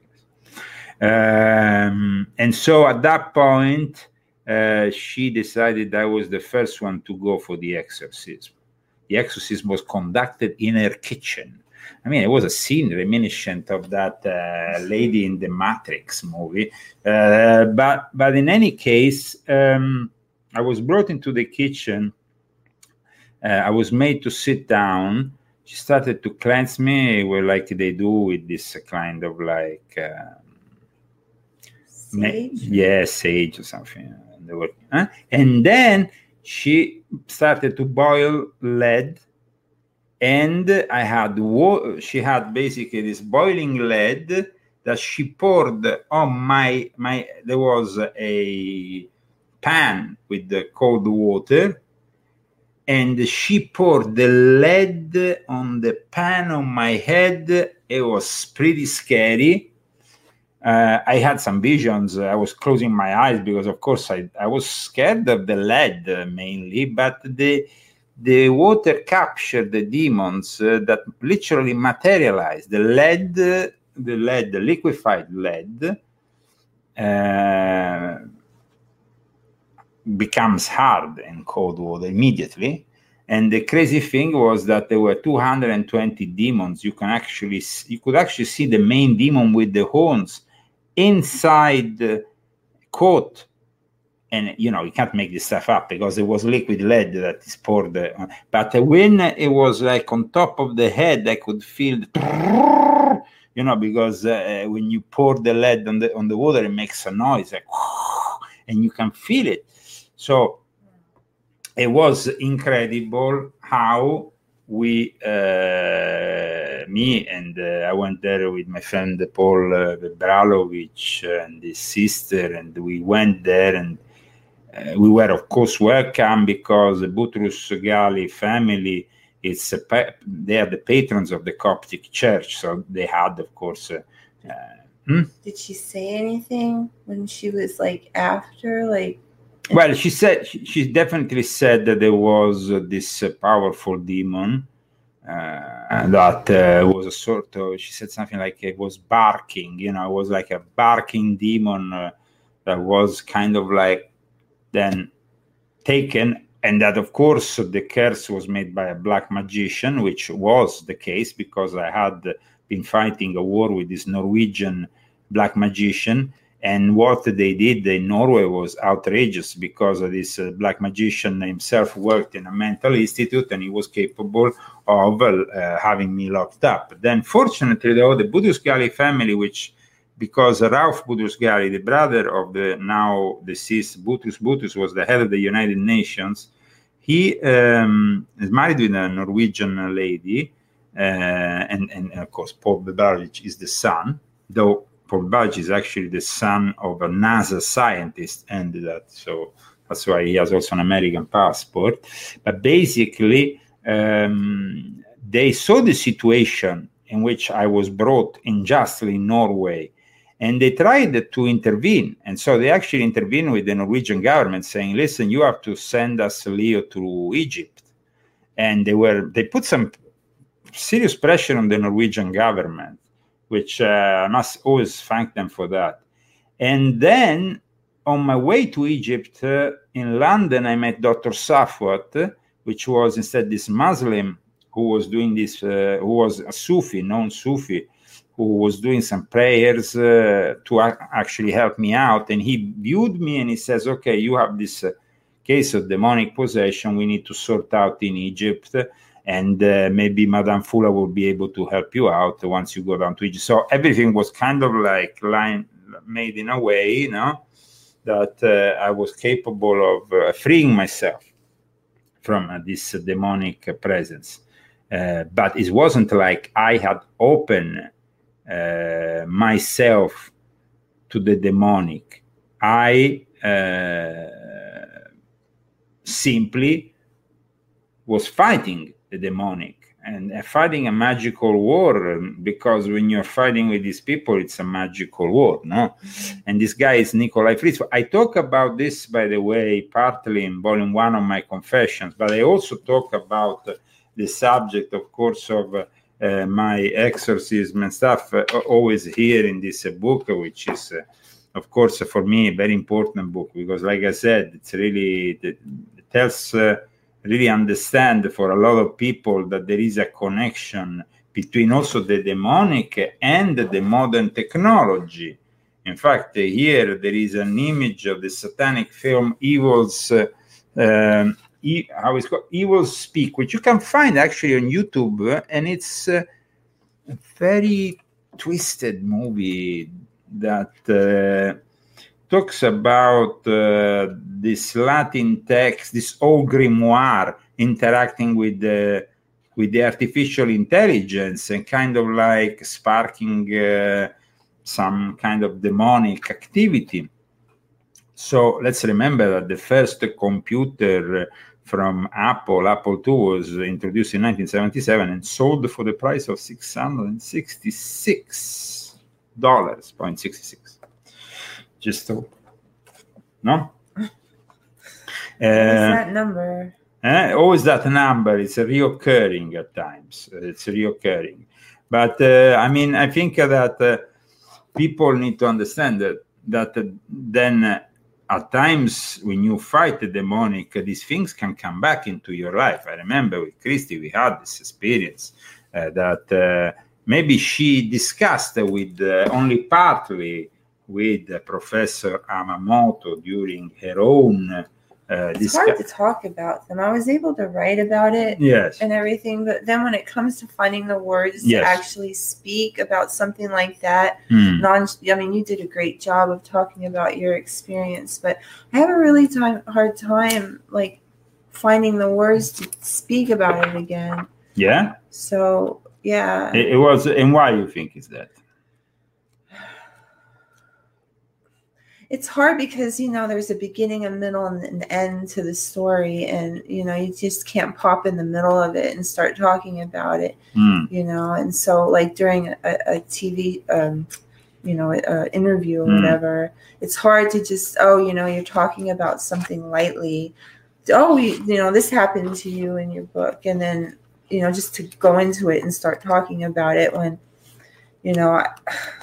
Um, and so at that point, uh, she decided I was the first one to go for the exorcism. The exorcism was conducted in her kitchen. I mean, it was a scene reminiscent of that uh, lady in the Matrix movie. Uh, but, but in any case, um, I was brought into the kitchen. Uh, I was made to sit down. She started to cleanse me, well, like they do with this kind of like um, sage. Ma- yeah, sage or something. And, were, huh? And then she started to boil lead, and I had wo- she had basically this boiling lead that she poured on my my. There was a pan with the cold water. And she poured the lead on the pan on my head. It was pretty scary. Uh, I had some visions. I was closing my eyes because, of course, I, I was scared of the lead uh, mainly. But the the water captured the demons uh, that literally materialized. The lead, uh, the lead, the liquefied lead, uh, becomes hard in cold water immediately, And the crazy thing was that there were two hundred twenty demons. You can actually, you could actually see the main demon with the horns inside the coat. And, you know, you can't make this stuff up because it was liquid lead that is poured. Uh, but when it was like on top of the head, I could feel, the, you know, because uh, when you pour the lead on the on the water, it makes a noise, like, and you can feel it. So it was incredible how we, uh, me and uh, I went there with my friend Paul uh, Vebralovich and his sister, and we went there and Uh, we were, of course, welcome because the Boutros Ghali family, it's a pa- they are the patrons of the Coptic Church, so they had, of course. Uh, uh, hmm? Did she say anything when she was like after, like? Well, she said she, she definitely said that there was uh, this uh, powerful demon uh, that uh, was a sort of. She said something like it was barking. You know, it was like a barking demon uh, that was kind of like. Then taken, and that of course the curse was made by a black magician, which was the case because I had been fighting a war with this Norwegian black magician, and what they did in Norway was outrageous because of this uh, black magician himself worked in a mental institute and he was capable of uh, having me locked up. Then fortunately though, the Boutros Ghali family, which because Rauf Boutros Ghali, the brother of the now deceased Boutros Boutros, was the head of the United Nations. He um, is married with a Norwegian lady, uh, and, and of course Paul Vebralovich is the son, though Paul Vebralovich is actually the son of a NASA scientist, and that so that's why he has also an American passport. But basically, um, they saw the situation in which I was brought unjustly in Norway. And they tried to intervene. And so they actually intervened with the Norwegian government saying, listen, you have to send us Leo to Egypt. And they were they put some serious pressure on the Norwegian government, which uh, I must always thank them for that. And then on my way to Egypt, uh, in London, I met Doctor Safwat, which was instead this Muslim who was doing this, uh, who was a Sufi, known Sufi, who was doing some prayers uh, to a- actually help me out. And he viewed me and he says, okay, you have this uh, case of demonic possession we need to sort out in Egypt. And uh, maybe Madame Fula will be able to help you out once you go down to Egypt. So everything was kind of like line, made in a way, you know, that uh, I was capable of uh, freeing myself from uh, this uh, demonic uh, presence. Uh, but it wasn't like I had opened uh, myself to the demonic. I uh, simply was fighting the demonic and uh, fighting a magical war, because when you're fighting with these people, it's a magical war, no? And this guy is Nikolai Fritz. I talk about this, by the way, partly in volume one of my Confessions, but I also talk about uh, the subject, of course, of uh, uh, my exorcism and stuff, uh, always here in this uh, book, which is, uh, of course, uh, for me, a very important book, because, like I said, it's really, it tells, uh, really understand for a lot of people that there is a connection between also the demonic and the modern technology. In fact, uh, here there is an image of the satanic film Evil's, uh, um, E- how it's called, Evil Speak, which you can find actually on YouTube, uh, and it's uh, a very twisted movie that uh, talks about uh, this Latin text, this old grimoire interacting with the with the artificial intelligence and kind of like sparking uh, some kind of demonic activity. So let's remember that the first computer from Apple, Apple two, was introduced in nineteen seventy-seven and sold for the price of six hundred sixty-six dollars point six six. Just so, no? What's Uh, that number? eh, always that number. It's a reoccurring at times. It's reoccurring. But uh, I mean, I think that uh, people need to understand that, that uh, then uh, at times when you fight the demonic, these things can come back into your life. I remember with Christy, we had this experience uh, that uh, maybe she discussed with uh, only partly with uh, Professor Amamoto during her own Uh, it's hard to talk about them. I was able to write about it yes. and everything, but then when it comes to finding the words yes. to actually speak about something like that, mm. non, I mean, you did a great job of talking about your experience, but I have a really time, hard time, like, finding the words to speak about it again. Yeah? So, yeah. It, it was, and why you think is that? It's hard because, you know, there's a beginning, a middle, and an end to the story. And, you know, you just can't pop in the middle of it and start talking about it, mm. you know. And so, like, during a, a T V, um, you know, a interview or mm. whatever, it's hard to just, oh, you know, you're talking about something lightly. Oh, you, you know, this happened to you in your book. And then, you know, just to go into it and start talking about it when, you know, I,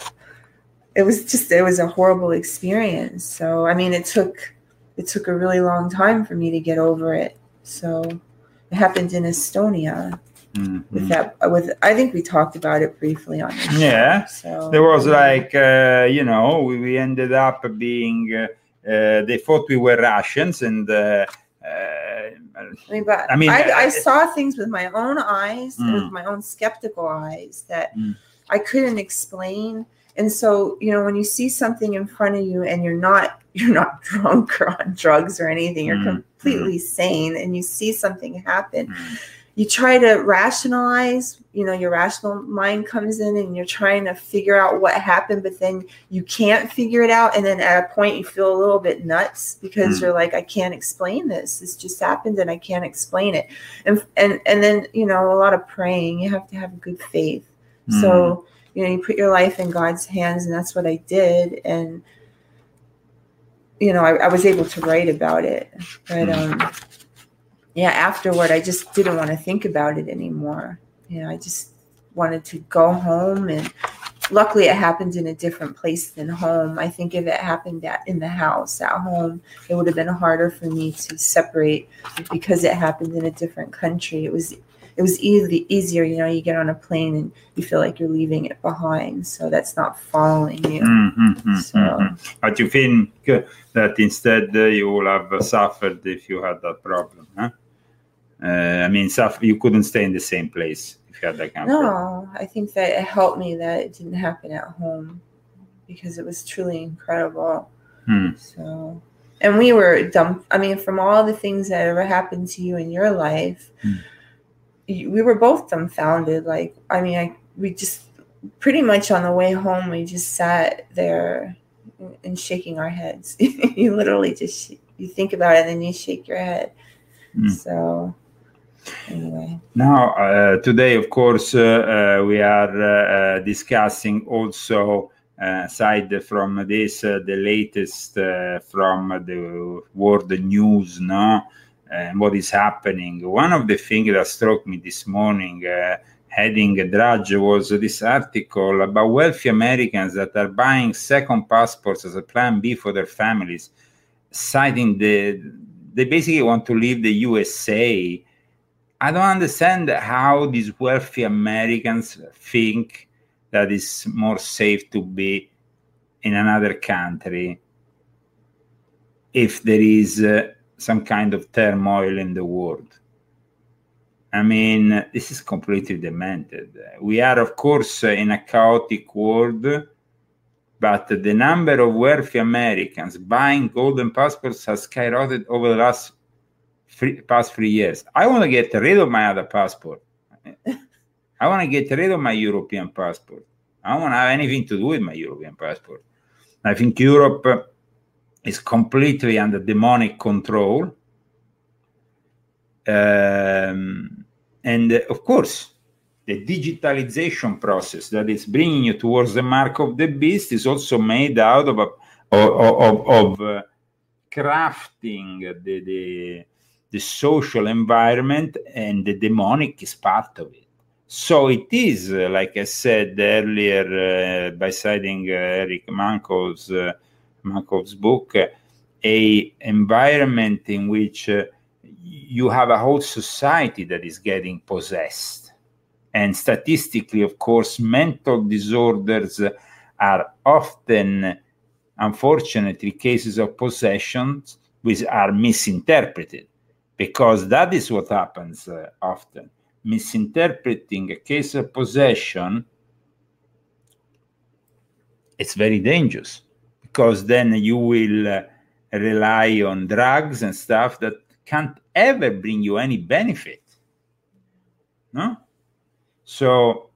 it was just, it was a horrible experience. So, I mean, it took, it took a really long time for me to get over it. So it happened in Estonia mm-hmm. with that, with, I think we talked about it briefly on this yeah. show, so there was like, uh, you know, we, we ended up being, uh, uh, they thought we were Russians and, uh, uh, I mean, but I mean, I, I uh, saw things with my own eyes, mm. and with my own skeptical eyes that mm. I couldn't explain. And so, you know, when you see something in front of you and you're not, you're not drunk or on drugs or anything, you're mm. completely mm. sane, and you see something happen, mm. you try to rationalize, you know, your rational mind comes in and you're trying to figure out what happened, but then you can't figure it out. And then at a point you feel a little bit nuts because mm. you're like, I can't explain this. This just happened and I can't explain it. And, and, and then, you know, a lot of praying, you have to have good faith. Mm. So, you know, you put your life in God's hands, and that's what I did. And, you know, I, I was able to write about it, but, um, yeah, afterward, I just didn't want to think about it anymore. You know, I just wanted to go home, and luckily it happened in a different place than home. I think if it happened at, in the house at home, it would have been harder for me to separate because it happened in a different country. It was it was easy, easier, you know, you get on a plane and you feel like you're leaving it behind. So that's not following you. Mm-hmm, so. mm-hmm. But you think that instead uh, you would have suffered if you had that problem, huh? Uh, I mean, suffer, you couldn't stay in the same place if you had that kind of No, problem. I think that it helped me that it didn't happen at home because it was truly incredible. Hmm. So, and we were dumb. I mean, from all the things that ever happened to you in your life, hmm. we were both dumbfounded. Like, I mean, I, we just pretty much on the way home, we just sat there and shaking our heads. You literally just, you think about it and then you shake your head. Hmm. So anyway. Now, uh, today, of course, uh, uh, we are uh, discussing also, uh, aside from this, uh, the latest uh, from the world news, no? And what is happening. One of the things that struck me this morning, uh, heading a Drudge, was this article about wealthy Americans that are buying second passports as a plan B for their families, citing the, they basically want to leave the U S A. I don't understand how these wealthy Americans think that it's more safe to be in another country if there is uh, some kind of turmoil in the world. I mean, this is completely demented. We are, of course, in a chaotic world, but the number of wealthy Americans buying golden passports has skyrocketed over the last three, past three years. I want to get rid of my other passport. I want to get rid of my European passport. I don't want to have anything to do with my European passport. I think Europe is completely under demonic control. Um, and uh, of course, the digitalization process that is bringing you towards the mark of the beast is also made out of, of, of, of uh, crafting the, the, the social environment, and the demonic is part of it. So it is, uh, like I said earlier, uh, by citing uh, Eric Mankov's, uh, Mankov's book, uh, a environment in which uh, you have a whole society that is getting possessed. And statistically, of course, mental disorders are often, unfortunately, cases of possessions which are misinterpreted, because that is what happens uh, often. Misinterpreting a case of possession, it's very dangerous, because then you will uh, rely on drugs and stuff that can't ever bring you any benefit. No? So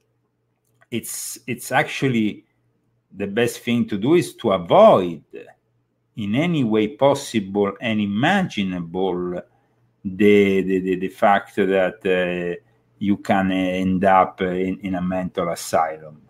it's it's actually the best thing to do is to avoid in any way possible and imaginable the the, the, the fact that uh, you can end up in, in a mental asylum.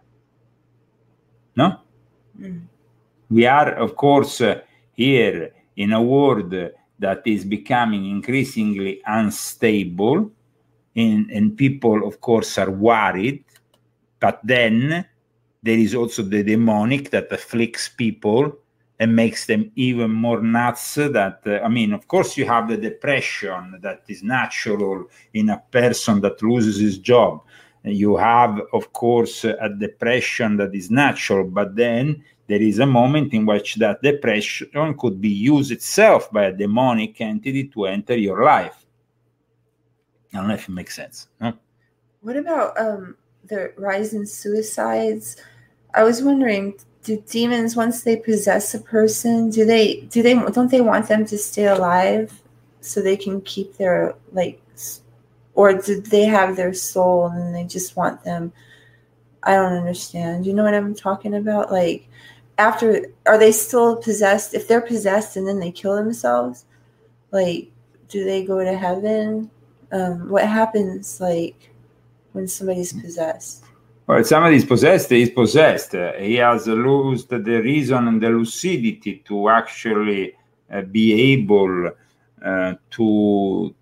No? Mm. We are, of course, uh, here in a world that is becoming increasingly unstable, and, and people, of course, are worried. But then there is also the demonic that afflicts people and makes them even more nuts. That uh, I mean, of course, you have the depression that is natural in a person that loses his job. You have, of course, a depression that is natural, but then there is a moment in which that depression could be used itself by a demonic entity to enter your life. I don't know if it makes sense. No? What about um, the rise in suicides? I was wondering, do demons, once they possess a person, do they do they don't they want them to stay alive so they can keep their, like, or do they have their soul and they just want them? I don't understand. You know what I'm talking about? Like, after, are they still possessed? If they're possessed and then they kill themselves, like, do they go to heaven? Um, what happens, like, when somebody's possessed? Well, somebody is possessed, he is possessed. Uh, he has lost the reason and the lucidity to actually uh, be able uh, to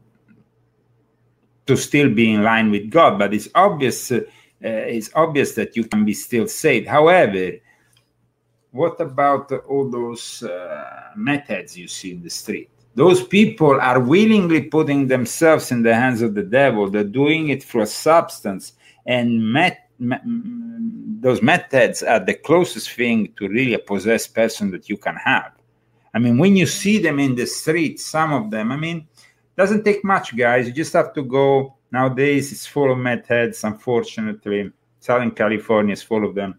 to still be in line with God. But it's obvious, uh, it's obvious that you can be still saved. However, what about all those uh, methods you see in the street? Those people are willingly putting themselves in the hands of the devil. They're doing it through a substance, and met, met, those methods are the closest thing to really a possessed person that you can have. I mean, when you see them in the street, some of them, I mean, doesn't take much, guys. You just have to go. Nowadays, it's full of meth heads, unfortunately. Southern California is full of them.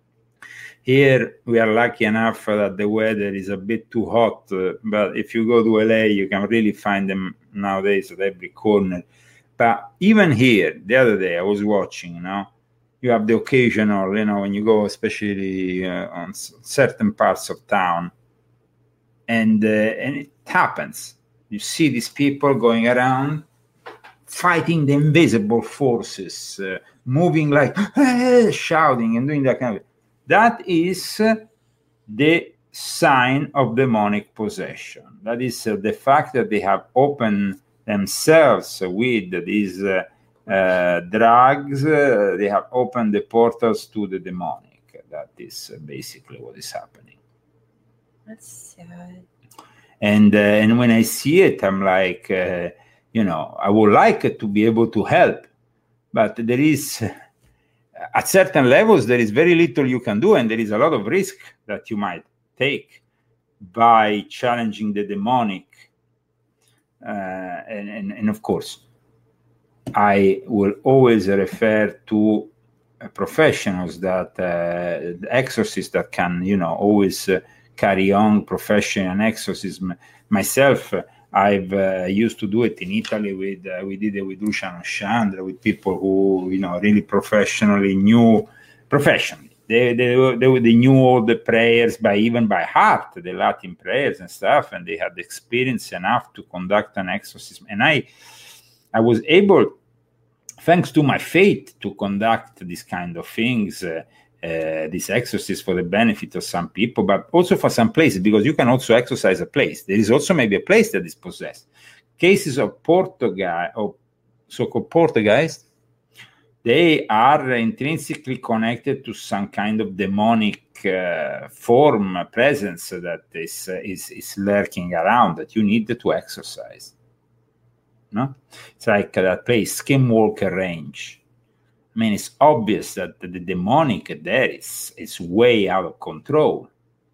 Here, we are lucky enough that the weather is a bit too hot. Uh, but if you go to L A, you can really find them nowadays at every corner. But even here, the other day, I was watching, you know, you have the occasional, you know, when you go, especially uh, on s- certain parts of town, and uh, and it happens. You see these people going around fighting the invisible forces, uh, moving like, hey, shouting and doing that kind of. That is uh, the sign of demonic possession. That is uh, the fact that they have opened themselves with these uh, uh, drugs. Uh, they have opened the portals to the demonic. That is uh, basically what is happening. That's sad. And uh, and when I see it, I'm like, uh, you know, I would like to be able to help, but there is, at certain levels, there is very little you can do, and there is a lot of risk that you might take by challenging the demonic. Uh, and, and, and of course, I will always refer to uh, professionals that, uh, exorcists that can, you know, always uh, carry on profession and exorcism. Myself, uh, I've uh, used to do it in Italy with, uh, we did it with Luciano Chandra, with people who, you know, really professionally knew, professionally. They, they, they, they knew all the prayers by, even by heart, the Latin prayers and stuff, and they had experience enough to conduct an exorcism. And I, I was able, thanks to my faith, to conduct these kind of things, uh, uh, this exorcism for the benefit of some people, but also for some places, because you can also exorcise a place. There is also maybe a place that is possessed. Cases of Portugal, or so-called Portuguese, they are intrinsically connected to some kind of demonic uh, form, presence that is, uh, is is lurking around that you need to exorcise. No, it's like that place, Skinwalker Range. I mean, it's obvious that the demonic there is is way out of control.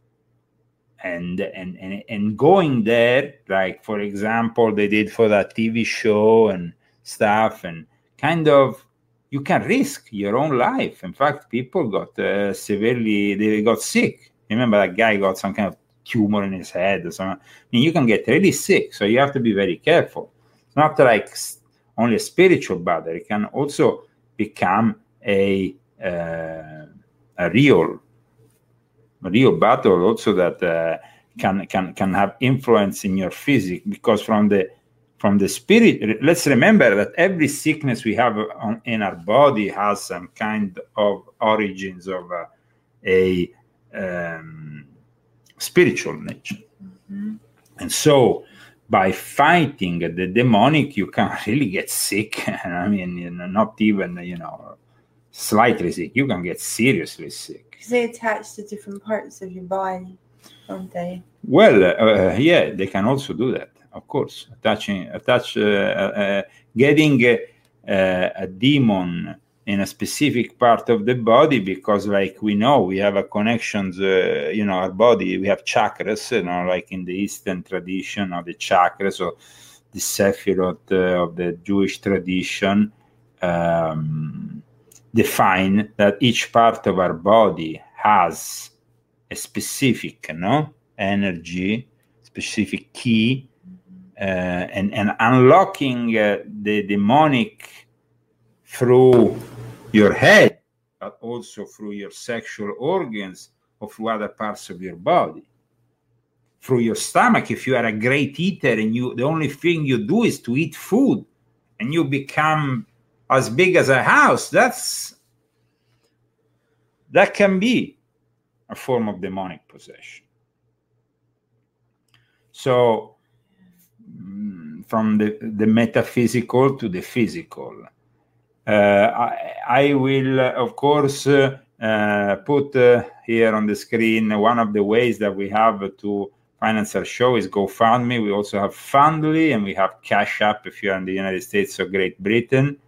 And, and and and going there, like for example, they did for that T V show and stuff, and kind of you can risk your own life. In fact, people got uh, severely, they got sick. Remember that guy got some kind of tumor in his head or something. I mean, you can get really sick, so you have to be very careful. It's not like only a spiritual battle; it can also become a uh, a real. A real battle also that uh, can can can have influence in your physics, because from the from the spirit, let's remember that every sickness we have on, in our body has some kind of origins of uh, a um, spiritual nature. Mm-hmm. And so by fighting the demonic, you can really get sick. I mean, you know, not even, you know, slightly sick, you can get seriously sick. Because they attach to different parts of your body, don't they? Well, uh, yeah, they can also do that, of course. Attaching, attach, uh, uh, getting a, a demon in a specific part of the body, because, like we know, we have a connections. Uh, you know, our body, we have chakras. You know, like in the Eastern tradition, of the chakras, or the Sephiroth uh, of the Jewish tradition. Um, define that each part of our body has a specific no energy, specific key, uh, and, and unlocking uh, the demonic through your head, but also through your sexual organs or through other parts of your body. Through your stomach, if you are a great eater and you the only thing you do is to eat food, and you become as big as a house, that's that can be a form of demonic possession. So from the, the metaphysical to the physical, uh, I, I will uh, of course uh, uh, put uh, here on the screen one of the ways that we have to finance our show is GoFundMe. We also have Fundly, and we have Cash App if you're in the United States or Great Britain.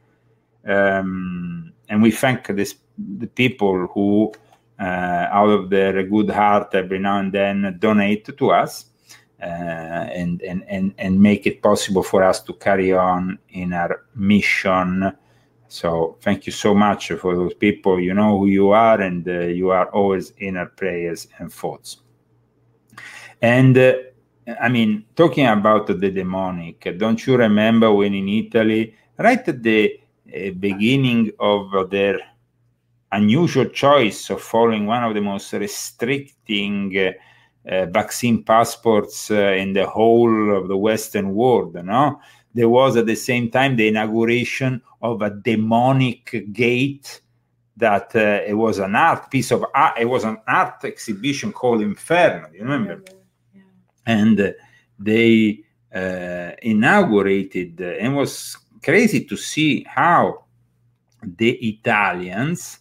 Um, and we thank this, the people who, uh, out of their good heart, every now and then donate to us uh, and, and, and, and make it possible for us to carry on in our mission. So thank you so much for those people. You know who you are, and uh, you are always in our prayers and thoughts. And uh, I mean, talking about the demonic, don't you remember when in Italy, right at the uh, beginning of their unusual choice of following one of the most restricting uh, uh, vaccine passports uh, in the whole of the Western world, no? There was at the same time the inauguration of a demonic gate that uh, it was an art piece of art. It was an art exhibition called Inferno. You remember? Yeah. And uh, they uh, inaugurated, uh, and it was crazy to see how the Italians,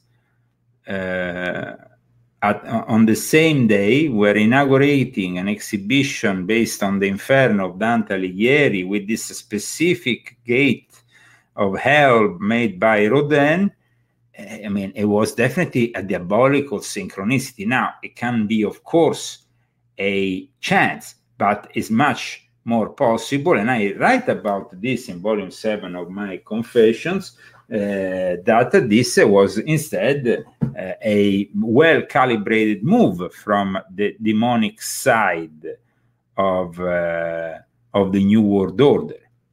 uh, at, on the same day, were inaugurating an exhibition based on the Inferno of Dante Alighieri with this specific gate of hell made by Rodin. I mean, it was definitely a diabolical synchronicity. Now, it can be, of course, a chance, but it's much more possible. And I write about this in volume seven of my Confessions, uh, that this was instead uh, a well-calibrated move from the demonic side of, uh, of the New World Order.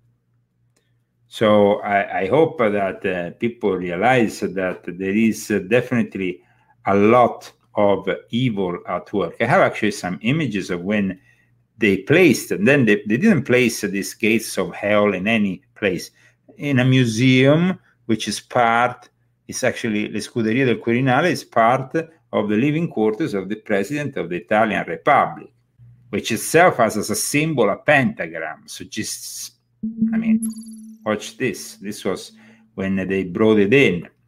So I, I hope that uh, people realize that there is uh, definitely a lot of evil at work. I have actually some images of when they placed, and then they, they didn't place these gates of hell in any place. In a museum, which is part, it's actually, the Scuderia del Quirinale is part of the living quarters of the President of the Italian Republic, which itself has as a symbol a pentagram. So just, I mean... Watch this. This was when they brought it in.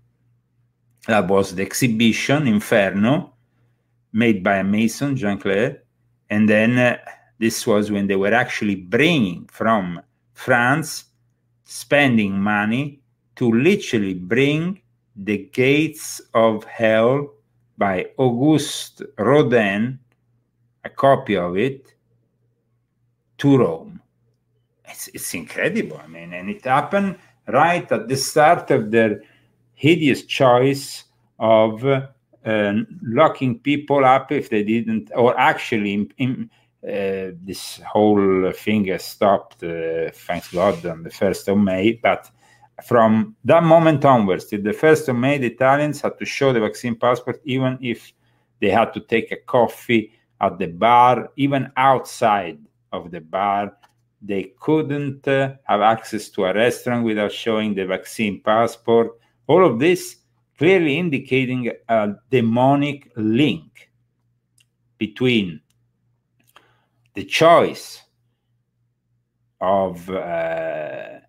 That was the exhibition Inferno, made by a Mason, Jean Clair. And then uh, this was when they were actually bringing from France, spending money to literally bring The Gates of Hell by Auguste Rodin, a copy of it, to Rome. It's, it's incredible. I mean, and it happened right at the start of their hideous choice of uh, locking people up if they didn't, or actually in, in, uh, this whole thing has stopped, uh, thanks God, on the first of May. But from that moment onwards, till the first of May, the Italians had to show the vaccine passport, even if they had to take a coffee at the bar, even outside of the bar. They couldn't uh, have access to a restaurant without showing the vaccine passport. All of this clearly indicating a demonic link between the choice of uh,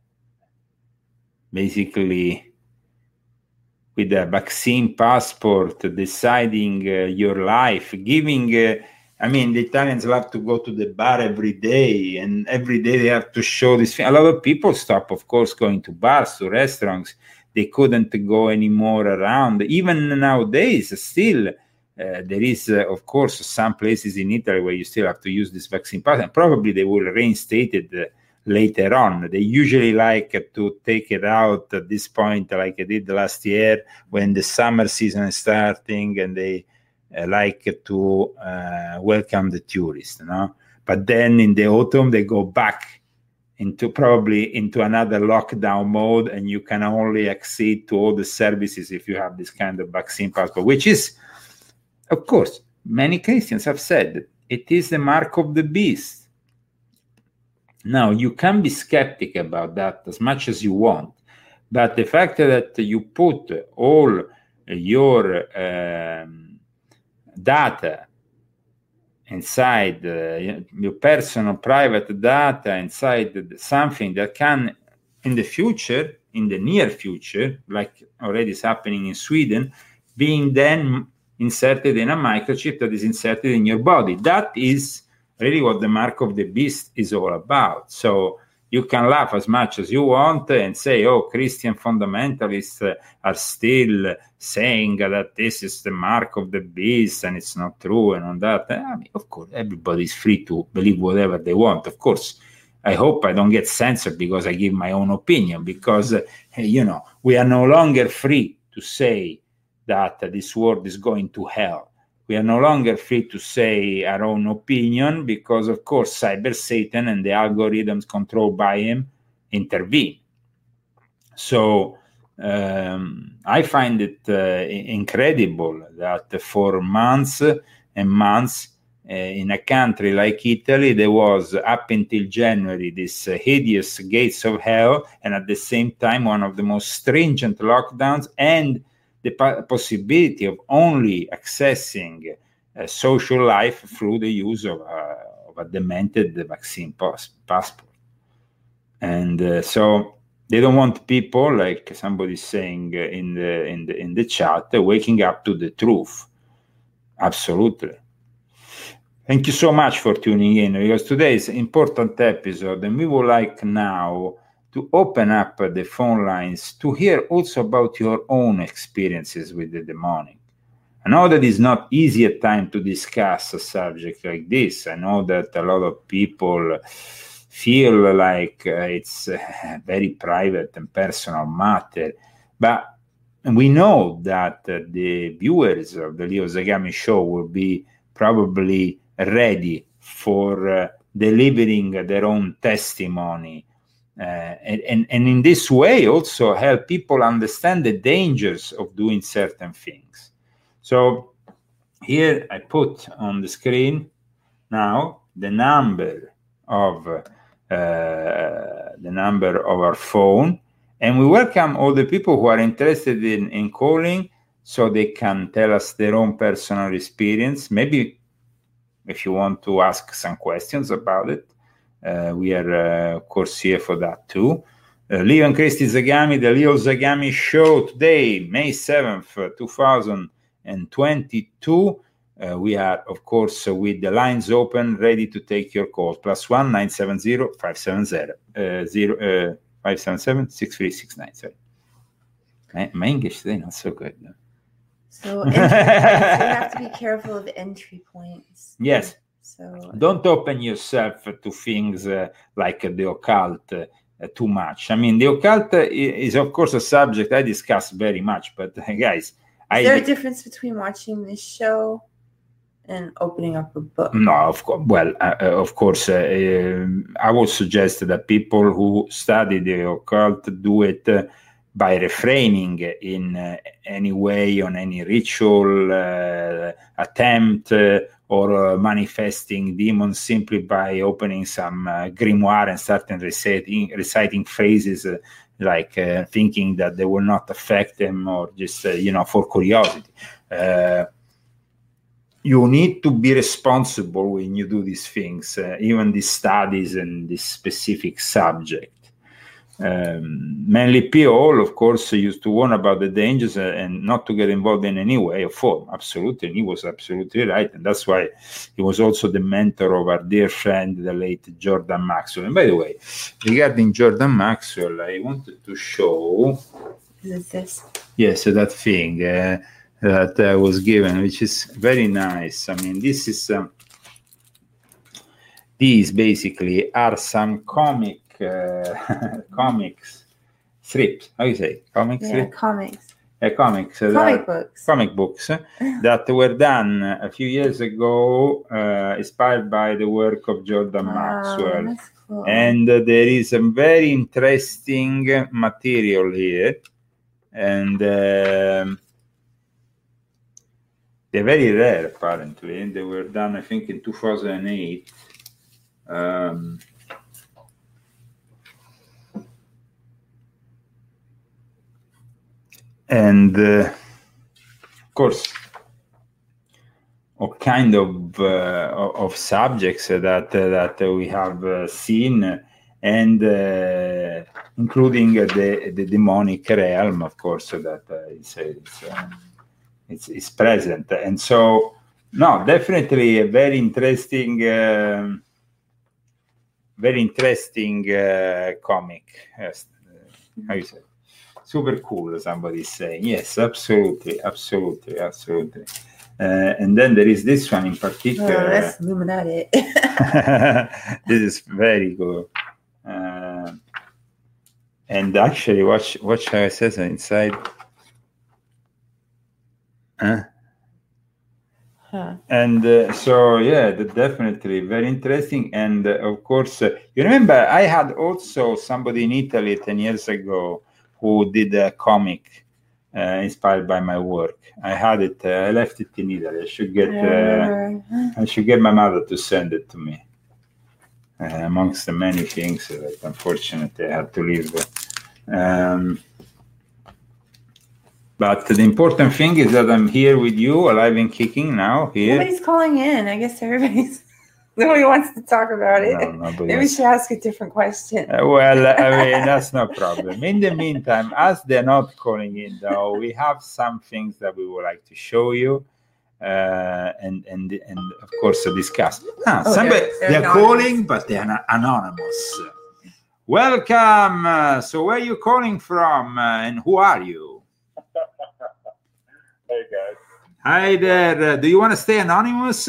basically with a vaccine passport deciding uh, your life, giving uh, I mean, the Italians love to go to the bar every day, and every day they have to show this thing. A lot of people stop, of course, going to bars, to restaurants. They couldn't go anymore around. Even nowadays, still, uh, there is, uh, of course, some places in Italy where you still have to use this vaccine pass, and probably they will reinstate it uh, later on. They usually like uh, to take it out at this point, like I did last year, when the summer season is starting, and they Uh, like to uh, welcome the tourists, no? But then in the autumn they go back into probably into another lockdown mode, and you can only accede to all the services if you have this kind of vaccine passport, which is, of course, many Christians have said it is the mark of the beast. Now, you can be skeptic about that as much as you want, but the fact that you put all your um, data inside uh, your personal private data inside something that can in the future, in the near future, like already is happening in Sweden, being then inserted in a microchip that is inserted in your body. That is really what the mark of the beast is all about. So you can laugh as much as you want and say, oh, Christian fundamentalists uh, are still saying that this is the mark of the beast and it's not true and on that. I mean, of course, everybody's free to believe whatever they want. Of course, I hope I don't get censored because I give my own opinion, because, uh, you know, we are no longer free to say that uh, this world is going to hell. We are no longer free to say our own opinion because, of course, cyber Satan and the algorithms controlled by him intervene. So um, I find it uh, incredible that for months and months uh, in a country like Italy, there was, up until January, this uh, hideous gates of hell, and at the same time, one of the most stringent lockdowns, and the possibility of only accessing uh, social life through the use of, uh, of a demented vaccine pass- passport. And uh, so they don't want people, like somebody's saying uh, in the in the in the chat, uh, waking up to the truth. Absolutely. Thank you so much for tuning in, because today is an important episode, and we would like now to open up the phone lines to hear also about your own experiences with the demonic. I know that it's not easy at time to discuss a subject like this. I know that a lot of people feel like uh, it's a very private and personal matter, but we know that uh, the viewers of the Leo Zagami show will be probably ready for uh, delivering their own testimony. Uh, and, and, and in this way also help people understand the dangers of doing certain things. So here I put on the screen now the number of uh, the number of our phone, and we welcome all the people who are interested in, in calling, so they can tell us their own personal experience. Maybe if you want to ask some questions about it. Uh, we are, uh, of course, here for that too. Uh, Leo and Christy Zagami, the Leo Zagami Show today, May seventh, two thousand twenty-two. Uh, we are, of course, uh, with the lines open, ready to take your calls. Plus one nine seven zero five seven zero uh, zero uh, five seven seven six three six nine. Sorry, my, my English today not so good. No? So entry points, you have to be careful of entry points. Yes. So don't open yourself to things uh, like uh, the occult uh, too much. I mean, the occult uh, is, of course, a subject I discuss very much. But uh, guys, is I there a difference between watching this show and opening up a book? No, of course. Well, uh, of course, uh, uh, I would suggest that people who study the occult do it uh, by refraining in uh, any way on any ritual uh, attempt uh, or uh, manifesting demons simply by opening some uh, grimoire and starting reciting, reciting phrases uh, like uh, thinking that they will not affect them, or just, uh, you know, for curiosity. Uh, You need to be responsible when you do these things, uh, even these studies and this specific subject. Um, Manly P. Hall, of course, used to warn about the dangers uh, and not to get involved in any way or form. Absolutely, and he was absolutely right. And that's why he was also the mentor of our dear friend, the late Jordan Maxwell. And by the way, regarding Jordan Maxwell, I wanted to show... Is it this? Yes, so that thing... Uh, that uh, was given, which is very nice. I mean, this is um, these basically are some comic uh, comics strips. How do you say comic Yeah, strip? comics. Uh, comics. Uh, Comic that, books. Comic books uh, that were done a few years ago, uh, inspired by the work of Jordan Wow, Maxwell. that's cool. And uh, there is a very interesting material here, and. Um, They're very rare, apparently, and they were done, I think, in two thousand eight. Um, and, uh, of course, all kind of uh, of subjects that uh, that we have uh, seen, and uh, including uh, the the demonic realm, of course, that uh, is. is uh, It's, it's present. And so, no, definitely a very interesting, uh, very interesting uh, comic. Yes. How you say? Super cool, somebody is saying. Yes, absolutely, absolutely, absolutely. Uh, and then there is this one in particular. Oh, that's Illuminati. This is very cool. Uh, and actually, watch, watch how it says inside. Huh? Huh. And uh, so, yeah, that definitely very interesting. And uh, of course, uh, you remember I had also somebody in Italy ten years ago who did a comic uh, inspired by my work. I had it. Uh, I left it in Italy. I should get. Uh, I should get my mother to send it to me. Uh, amongst the many things that unfortunately I had to leave. Um, But the important thing is that I'm here with you, alive and kicking now. Here, Nobody's calling in. I guess everybody's. Nobody wants to talk about it. No, Maybe we should ask a different question. Uh, well, I mean, that's no problem. In the meantime, as they're not calling in, though, we have some things that we would like to show you, uh, and and and of course uh, discuss. Ah, Oh, somebody, they're- they're they're, anonymous. calling, but they are not anonymous. Welcome. Uh, so, where are you calling from, uh, and who are you? Hey guys. Hi there. Uh, do you want to stay anonymous?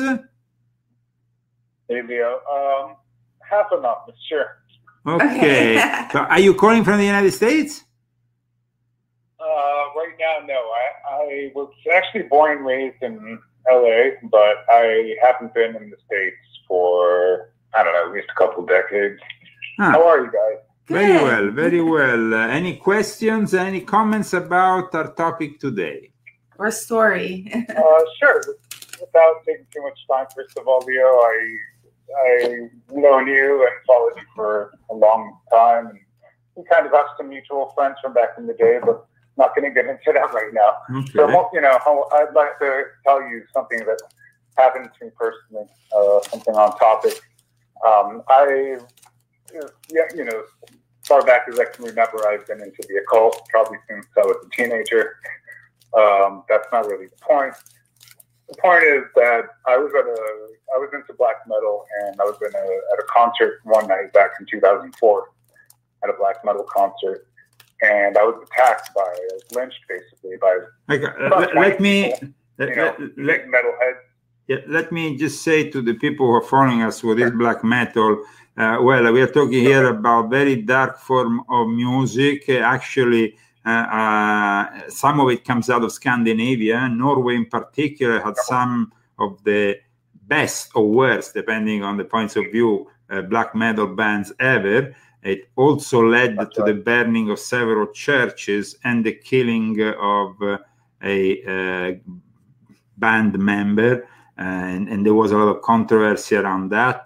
Hey Leo. Um, half anonymous, sure. Okay. Okay. So are you calling from the United States? Uh, right now, no. I, I was actually born and raised in L A, but I haven't been in the States for, I don't know, at least a couple decades. Huh. How are you guys? Very Good. well, very well. Uh, any questions, any comments about our topic today? Or a story. Uh, sure. Without taking too much time, first of all, Leo, I I've known you and followed you for a long time, and we kind of have some mutual friends from back in the day, but not going to get into that right now. So, Okay. you know, I'd like to tell you something that happened to me personally, uh, something on topic. Um, I, yeah, you know, far back as I can remember, I've been into the occult, probably since I was a teenager. Um, that's not really the point. The point is that I was at a, I was into black metal, and I was in a, at a concert one night back in two thousand four, at a black metal concert, and I was attacked by, I was lynched basically by. Okay, uh, let, let me, people, let, you know, let, big metalheads. Yeah, let me just say to the people who are following us with this black metal, uh, well, we are talking here about very dark form of music. Uh, actually, uh, uh, some of it comes out of Scandinavia. Norway in particular had some of the best or worst, depending on the points of view, uh, black metal bands ever. It also led That's to right. the burning of several churches and the killing of uh, a uh, band member. Uh, and, and there was a lot of controversy around that.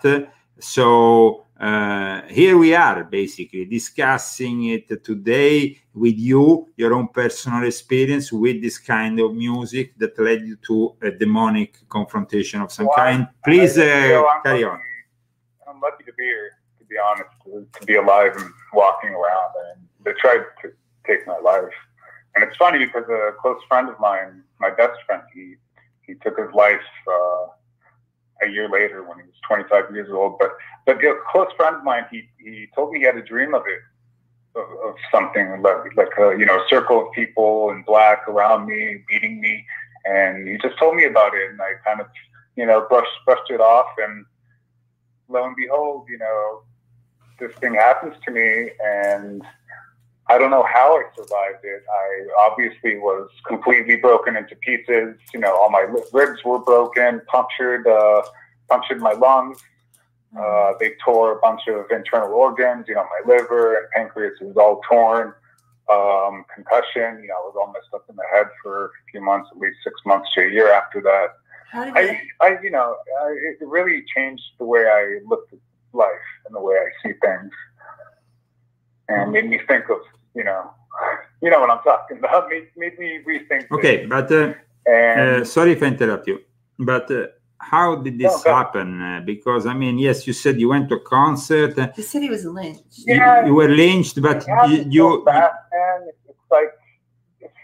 So uh, here we are, basically discussing it today with you, your own personal experience with this kind of music that led you to a demonic confrontation of some well, kind. Please I, I, uh, you know, carry lucky, on. I'm lucky to be here, to be honest, to, to be alive and walking around. And they tried to take my life. And it's funny because a close friend of mine, my best friend, he He took his life uh, a year later when he was twenty-five years old. But but a close friend of mine, he, he told me he had a dream of it, of, of something like, like a, you know, a circle of people in black around me, beating me. And he just told me about it. And I kind of, you know, brushed, brushed it off. And lo and behold, you know, this thing happens to me. And I don't know how I survived it. I obviously was completely broken into pieces. You know, all my ribs were broken, punctured, uh, punctured my lungs. Uh, they tore a bunch of internal organs. You know, my liver and pancreas was all torn. Um, concussion. You know, I was all messed up in the head for a few months, at least six months to a year after that. How did I, I, you know, I, it really changed the way I looked at life and the way I see things, and made me think of. You know, you know what I'm talking about. Made, made me rethink. Okay, it. but uh, and, uh, sorry if I interrupt you. But uh, how did this no, happen? Uh, because I mean, yes, you said you went to a concert. Uh, the city was lynched. You, yeah, you were lynched, but you. you so fast, man. It's like it's,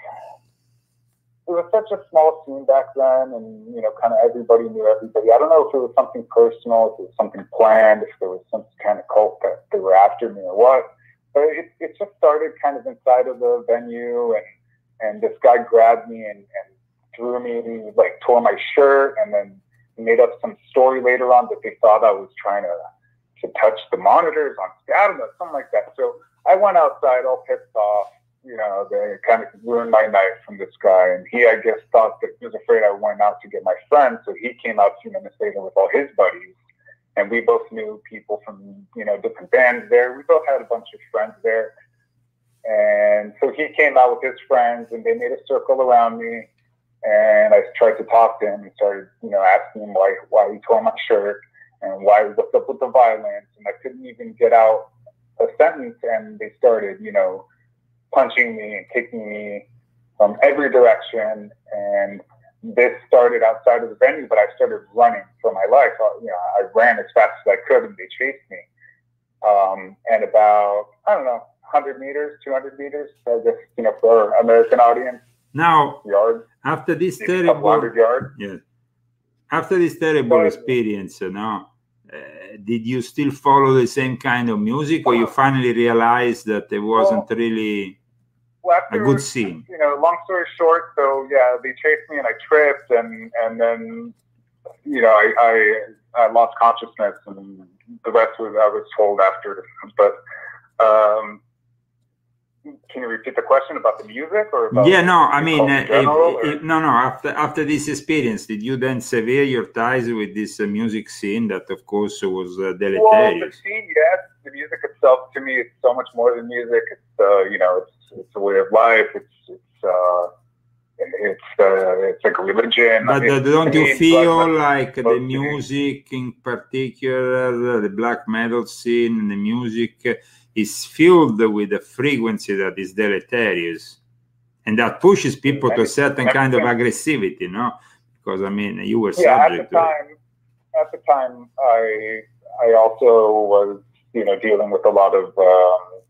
it was such a small scene back then, and you know, kind of everybody knew everybody. I don't know if it was something personal, if it was something planned, if there was some kind of cult that they were after me or what. But it, it just started kind of inside of the venue, and, and this guy grabbed me and, and threw me, and he like tore my shirt, and then he made up some story later on that they thought I was trying to, to touch the monitors on, I don't know, something like that. So I went outside all pissed off, you know, they kind of ruined my night from this guy, and he, I guess, thought that he was afraid I went out to get my friend, so he came out a few minutes later with all his buddies. And we both knew people from, you know, different bands there. We both had a bunch of friends there. And so he came out with his friends, and they made a circle around me. And I tried to talk to him and started, you know, asking him why, why he tore my shirt and why, what's up with the violence. And I couldn't even get out a sentence. And they started, you know, punching me and kicking me from every direction. And this started outside of the venue, but I started running for my life. You know, I ran as fast as I could, and they chased me. Um, and about, I don't know, one hundred meters, two hundred meters, I guess, you know, for American audience. Now, yards, after this terrible, yards. Yeah, after this terrible experience, you know, uh, did you still follow the same kind of music, or you finally realized that it wasn't well, really well, after, a good scene? You know, long story short, so yeah, they chased me and I tripped, and and then you know I I, I lost consciousness, and the rest was I was told after. But um, can you repeat the question about the music or about yeah, no, I mean, uh, general, if, if, no, no. After after this experience, did you then sever your ties with this uh, music scene that, of course, was uh, deleterious? Well, the scene, yes. The music itself, to me, it's so much more than music. It's uh, you know, it's it's a way of life. It's it's uh, it's uh, it's like a religion. But uh, don't you feel like the to music, in particular, the black metal scene, and the music is filled with a frequency that is deleterious, and that pushes people to a certain kind of aggressivity, no? Because I mean, you were yeah, subject at the time. At the time, I I also was, you know, dealing with a lot of um,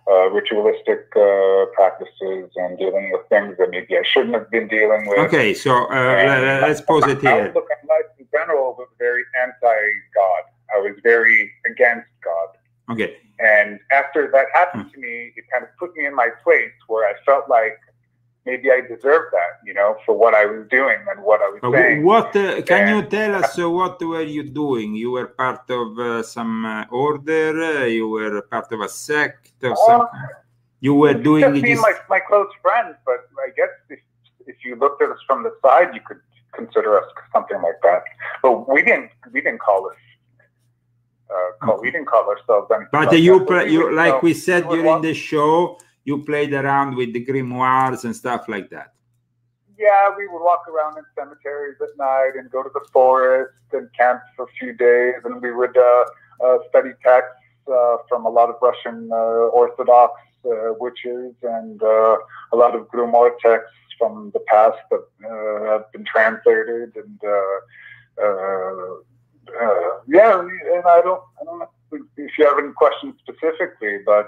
uh, ritualistic uh, practices and dealing with things that maybe I shouldn't have been dealing with. Okay, so uh, let's pause it here. My outlook on life in general was very anti-God. I was very against God. Okay. And after that happened to me, it kind of put me in my place where I felt like maybe I deserved that, you know, for what I was doing and what I was uh, saying. What uh, can and, you tell us? Uh, what were you doing? You were part of uh, some uh, order. Uh, you were part of a sect of uh, some kind. You were doing just me and my, my close friends, but I guess if, if you looked at us from the side, you could consider us something like that. But we didn't we didn't call us. Uh, call, okay. We didn't call ourselves anything. But like you, that. play, we you would, like you know, we said we during walk, the show, you played around with the grimoires and stuff like that. Yeah, we would walk around in cemeteries at night and go to the forest and camp for a few days, and we would uh, uh, study texts uh, from a lot of Russian uh, Orthodox uh, witches and uh, a lot of grimoire texts from the past that uh, have been translated. And uh, uh, uh, yeah, and I don't, I don't know if you have any questions specifically, but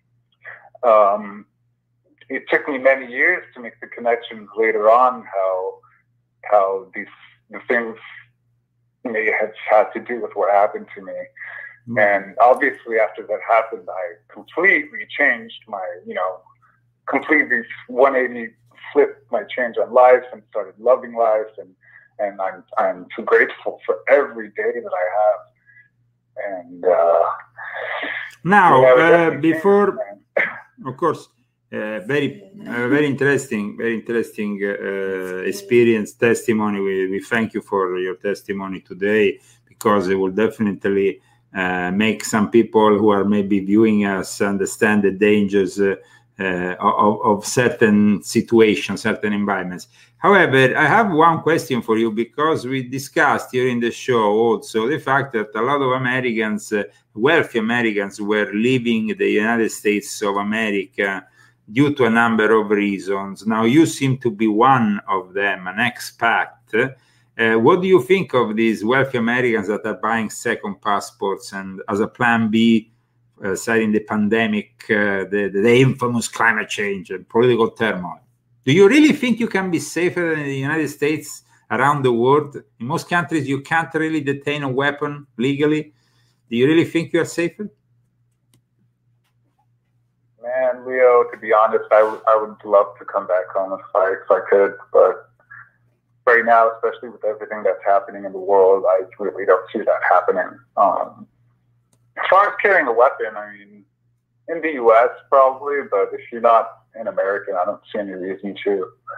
um, it took me many years to make the connections later on how how these the things may have had to do with what happened to me. Mm. And obviously after that happened, I completely changed my, you know, completely one eighty flipped my change on life and started loving life, and and I'm I'm too grateful for every day that I have. And uh, now yeah, uh, before changed, of course Uh, very, uh, very interesting, very interesting uh, experience, testimony. We, we thank you for your testimony today, because it will definitely uh, make some people who are maybe viewing us understand the dangers uh, uh, of, of certain situations, certain environments. However, I have one question for you, because we discussed during the show also the fact that a lot of Americans, uh, wealthy Americans, were leaving the United States of America due to a number of reasons. Now, you seem to be one of them, an expat. Uh, what do you think of these wealthy Americans that are buying second passports and as a plan B, uh, citing the pandemic, uh, the, the infamous climate change and political turmoil? Do you really think you can be safer than in the United States around the world? In most countries, you can't really detain a weapon legally. Do you really think you are safer? Man, Leo, to be honest, I, w- I would love to come back home if I, if I could, but right now, especially with everything that's happening in the world, I really don't see that happening. Um, as far as carrying a weapon, I mean, in the U S probably, but if you're not an American, I don't see any reason to.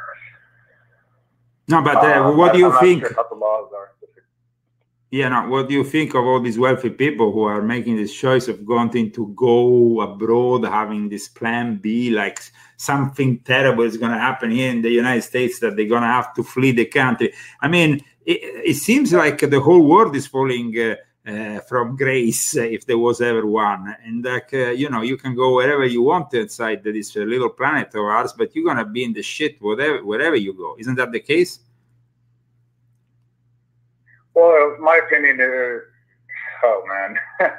No, but uh, um, what do you I'm think? Not sure how the laws are. Yeah, no, what do you think of all these wealthy people who are making this choice of wanting to go abroad, having this plan B, like something terrible is going to happen here in the United States, that they're going to have to flee the country? I mean, it, it seems like the whole world is falling uh, uh, from grace, uh, if there was ever one. And like, uh, you know, you can go wherever you want inside this uh, little planet of ours, but you're going to be in the shit whatever, wherever you go. Isn't that the case? Well, my opinion is, oh man,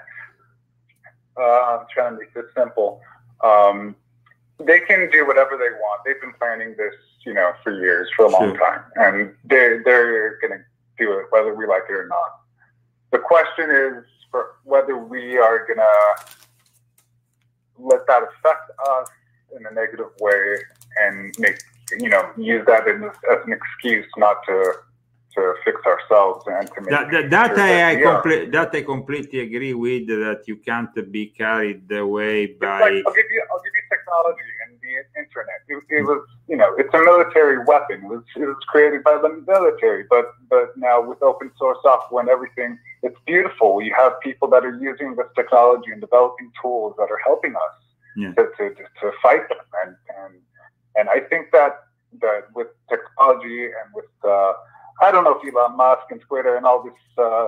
uh, I'm trying to make this simple. Um, they can do whatever they want. They've been planning this, you know, for years, for a long sure. time, and they're they're going to do it whether we like it or not. The question is for whether we are going to let that affect us in a negative way and make, you know, use that as, as an excuse not to. to fix ourselves and to make that, that, that sure I, that, I we complete, that I completely agree with, that you can't be carried away by. Like, I'll give you, I'll give you technology and the internet. It, it was, you know, it's a military weapon. It was, it was created by the military, but but now with open source software and everything, it's beautiful. You have people that are using this technology and developing tools that are helping us yeah. to, to to fight them, and and and I think that that with technology and with uh, I don't know if Elon Musk and Twitter and all this uh,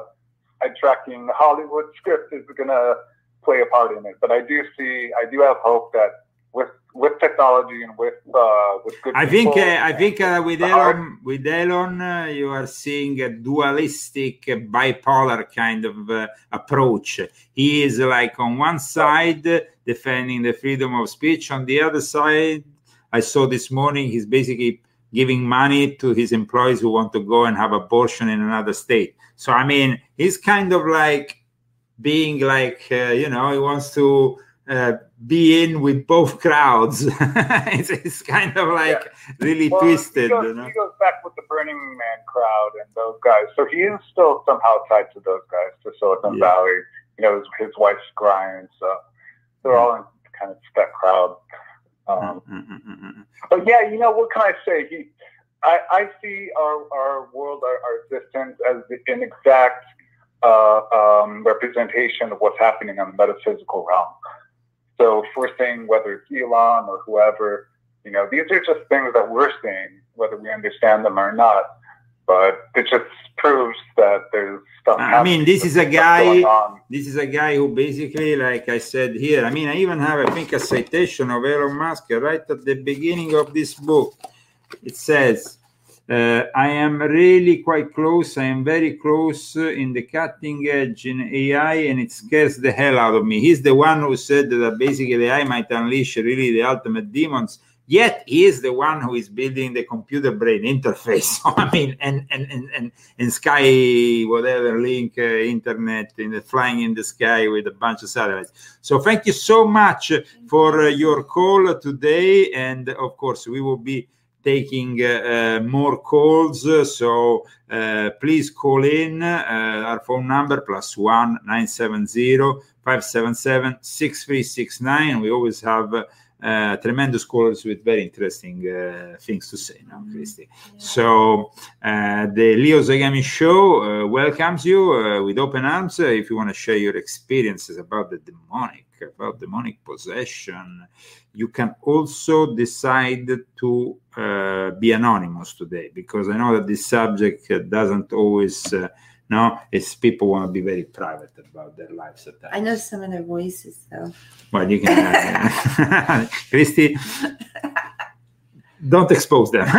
eye-tracking Hollywood script is going to play a part in it, but I do see, I do have hope that with with technology and with uh, with good. I think uh, I and think uh, with Elon art. with Elon uh, you are seeing a dualistic, uh, bipolar kind of uh, approach. He is like on one side uh, defending the freedom of speech, on the other side, I saw this morning he's basically giving money to his employees who want to go and have abortion in another state. So I mean, he's kind of like being like uh, you know, he wants to uh, be in with both crowds. it's, it's kind of like yeah. really well, twisted. He goes, you know? He goes back with the Burning Man crowd and those guys. So he is still somehow tied to those guys, to Silicon yeah. Valley. You know, his, his wife's Grimes. So they're all in kind of that crowd. Um, mm-hmm. But yeah, you know, what can I say? He, I, I see our, our world, our, our existence as an exact uh, um, representation of what's happening on the metaphysical realm. So if we're saying whether it's Elon or whoever, you know, these are just things that we're seeing, whether we understand them or not. But it just proves that there's stuff. I mean, this is a guy. This is a guy who basically, like I said here. I mean, I even have, I think, a citation of Elon Musk right at the beginning of this book. It says, uh, "I am really quite close. I am very close in the cutting edge in A I, and it scares the hell out of me." He's the one who said that basically A I might unleash really the ultimate demons. Yet he is the one who is building the computer brain interface. So, I mean, and and and and, and Sky, whatever link, uh, internet, in the flying in the sky with a bunch of satellites. So thank you so much for uh, your call today, and of course we will be taking uh, uh, more calls. So uh, please call in. Uh, our phone number plus one nine seven zero five seven seven six three six nine. We always have. Uh, Uh, tremendous callers with very interesting uh, things to say now, Christy. Yeah. So uh, the Leo Zagami Show uh, welcomes you uh, with open arms. Uh, if you want to share your experiences about the demonic, about demonic possession, you can also decide to uh, be anonymous today, because I know that this subject uh, doesn't always uh, No, it's people want to be very private about their lives at times. I know some of their voices, though. Well, you can, uh, Christy, don't expose them.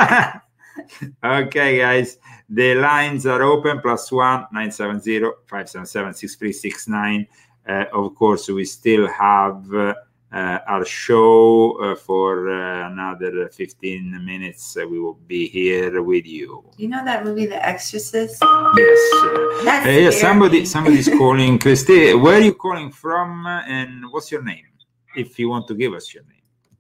Okay, guys, the lines are open. Plus one nine seven zero five seven seven six three six nine. Uh, of course, we still have. Uh, Uh, our show uh, for uh, another fifteen minutes. Uh, we will be here with you. You know that movie, The Exorcist? Yes. Uh, That's uh, yeah, somebody, somebody's calling. Christy, where are you calling from, uh, and what's your name? If you want to give us your name.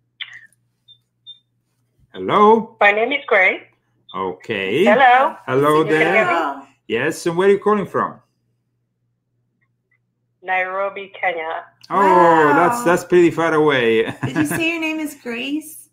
Hello. My name is Gray. Okay. Hello. Hello there. Yes, and where are you calling from? Nairobi, Kenya. Oh, wow. that's that's pretty far away. Did you say your name is Grace?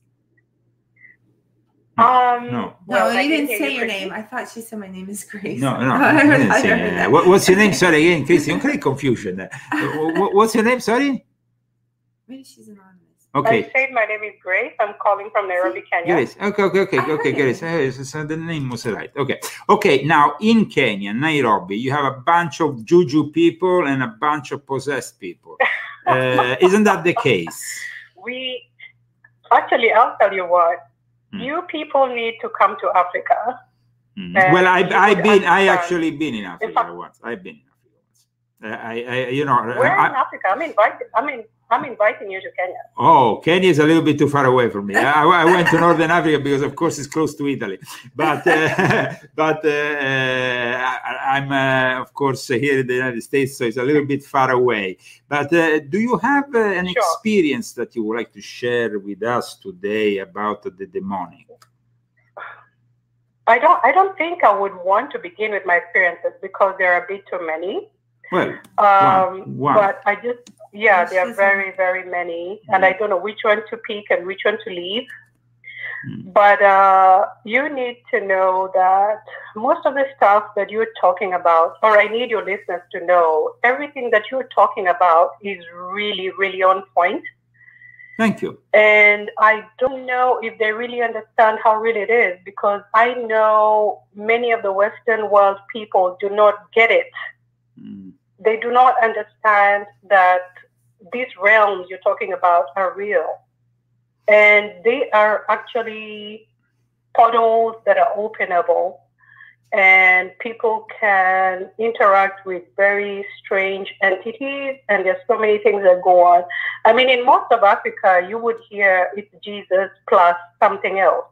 Um, no, well, no, you didn't say your name. I thought she said my name is Grace. No, no, I didn't say that. What, what's your name? Sorry again, Christy. I'm creating confusion. What, what's your name? Sorry. Maybe she's anonymous. Okay. I said my name is Grace. I'm calling from Nairobi, Kenya. Grace. Okay, okay, okay, okay, Grace. Uh, the name was right. Okay. Okay, now in Kenya, Nairobi, you have a bunch of juju people and a bunch of possessed people. Uh, isn't that the case? We, actually, I'll tell you what. Hmm. You people need to come to Africa. Hmm. Well, I, I've been, I actually been in Africa in fact, once. I've been in Africa once. Uh, I, I, you know. Where I, in Africa? I'm invited. I mean, I'm inviting you to Kenya. Oh, Kenya is a little bit too far away from me. I, I went to Northern Africa because, of course, it's close to Italy. But, uh, but uh, I, I'm, uh, of course, here in the United States, so it's a little bit far away. But uh, do you have uh, an sure. experience that you would like to share with us today about the demonic? I don't. I don't think I would want to begin with my experiences because there are a bit too many. Well, um, one, one. but I just. Yeah, there are very, very many, and I don't know which one to pick and which one to leave. Mm. But uh, you need to know that most of the stuff that you're talking about, or I need your listeners to know, everything that you're talking about is really, really on point. Thank you. And I don't know if they really understand how real it is, because I know many of the Western world people do not get it. Mm. They do not understand that these realms you're talking about are real. and they are actually portals that are openable, and people can interact with very strange entities, and there's so many things that go on. I mean, in most of Africa, you would hear it's Jesus plus something else.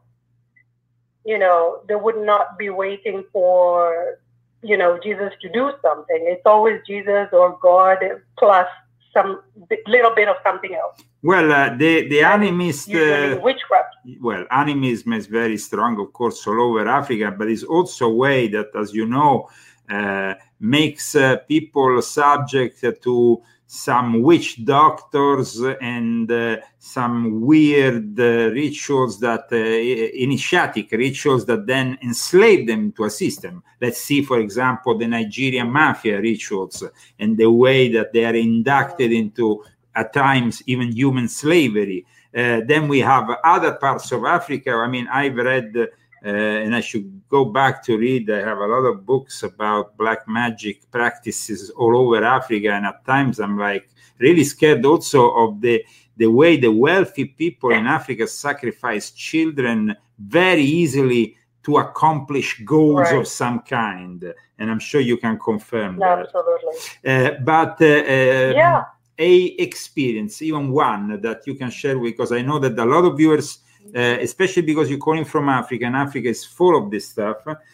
You know, they would not be waiting for, you know, Jesus to do something. It's always Jesus or God plus some little bit of something else. Well, uh, the the animist, usually uh, witchcraft. Well, animism is very strong, of course, all over Africa, but it's also a way that, as you know, uh, makes uh, people subject to some witch doctors and uh, some weird uh, rituals that uh, initiatic rituals that then enslave them to a system. Let's see, for example, the Nigerian mafia rituals and the way that they are inducted into, at times, even human slavery. Uh, then we have other parts of Africa. I mean, I've read, uh, and I should go back to read, I have a lot of books about black magic practices all over Africa. And at times I'm like really scared also of the, the way the wealthy people in Africa sacrifice children very easily to accomplish goals right. of some kind. And I'm sure you can confirm that. Absolutely. Uh, but, uh, uh, yeah. a experience, even one that you can share with, because I know that a lot of viewers, uh, especially because you're calling from Africa, and Africa is full of this stuff.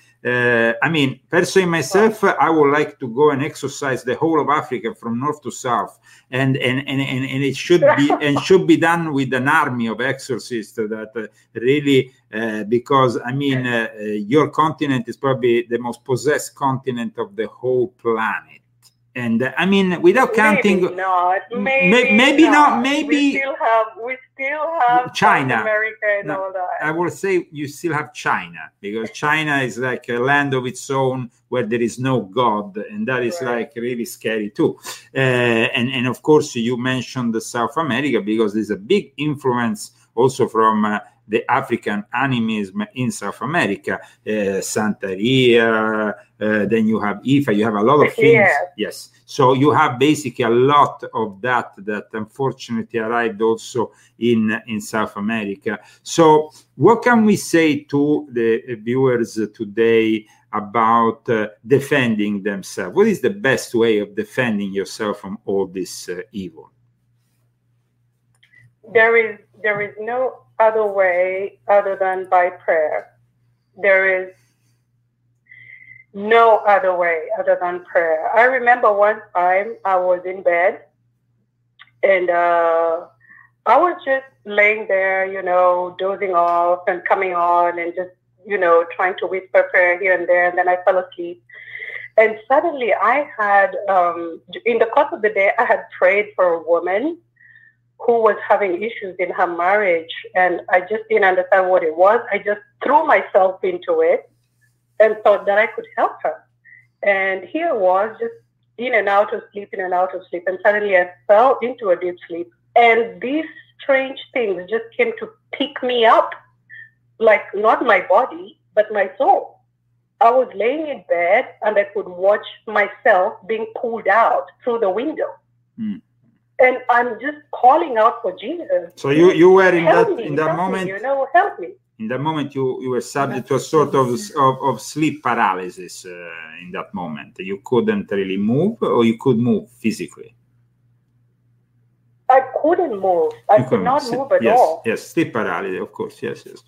Uh, I mean, personally myself, I would like to go and exercise the whole of Africa from north to south, and and and and, and it should be and should be done with an army of exorcists that uh, really, uh, because I mean, uh, uh, your continent is probably the most possessed continent of the whole planet. And uh, I mean, without counting, maybe not, maybe, may, maybe not. not, maybe we still have, we still have China, South America, and no, all that. I will say you still have China, because China is like a land of its own where there is no God, and that is right. like really scary too. Uh, and and of course, you mentioned the South America because there's a big influence also from. Uh, the African animism in South America, uh, Santeria, uh, then you have Ifa, you have a lot of things. Yeah. Yes. So you have basically a lot of that that unfortunately arrived also in, in South America. So what can we say to the viewers today about uh, defending themselves? What is the best way of defending yourself from all this uh, evil? There is, there is no other way other than by prayer. There is no other way other than prayer. I remember one time I was in bed and uh, I was just laying there, you know, dozing off and coming on and just, you know, trying to whisper prayer here and there. And then I fell asleep. And suddenly I had, um, in the course of the day, I had prayed for a woman who was having issues in her marriage, and I just didn't understand what it was. I just threw myself into it and thought that I could help her. And here was just in and out of sleep, in and out of sleep, and suddenly I fell into a deep sleep. And these strange things just came to pick me up, like not my body, but my soul. I was laying in bed and I could watch myself being pulled out through the window. Mm. And I'm just calling out for Jesus. So you, you were in help that me, in that help moment. Me, you know, help me. In that moment, you, you were subject to a sort of of, of sleep paralysis. Uh, in that moment, you couldn't really move, or you could move physically. I couldn't move. I you could not move, move at yes, all. Yes, sleep paralysis, of course. Yes, yes.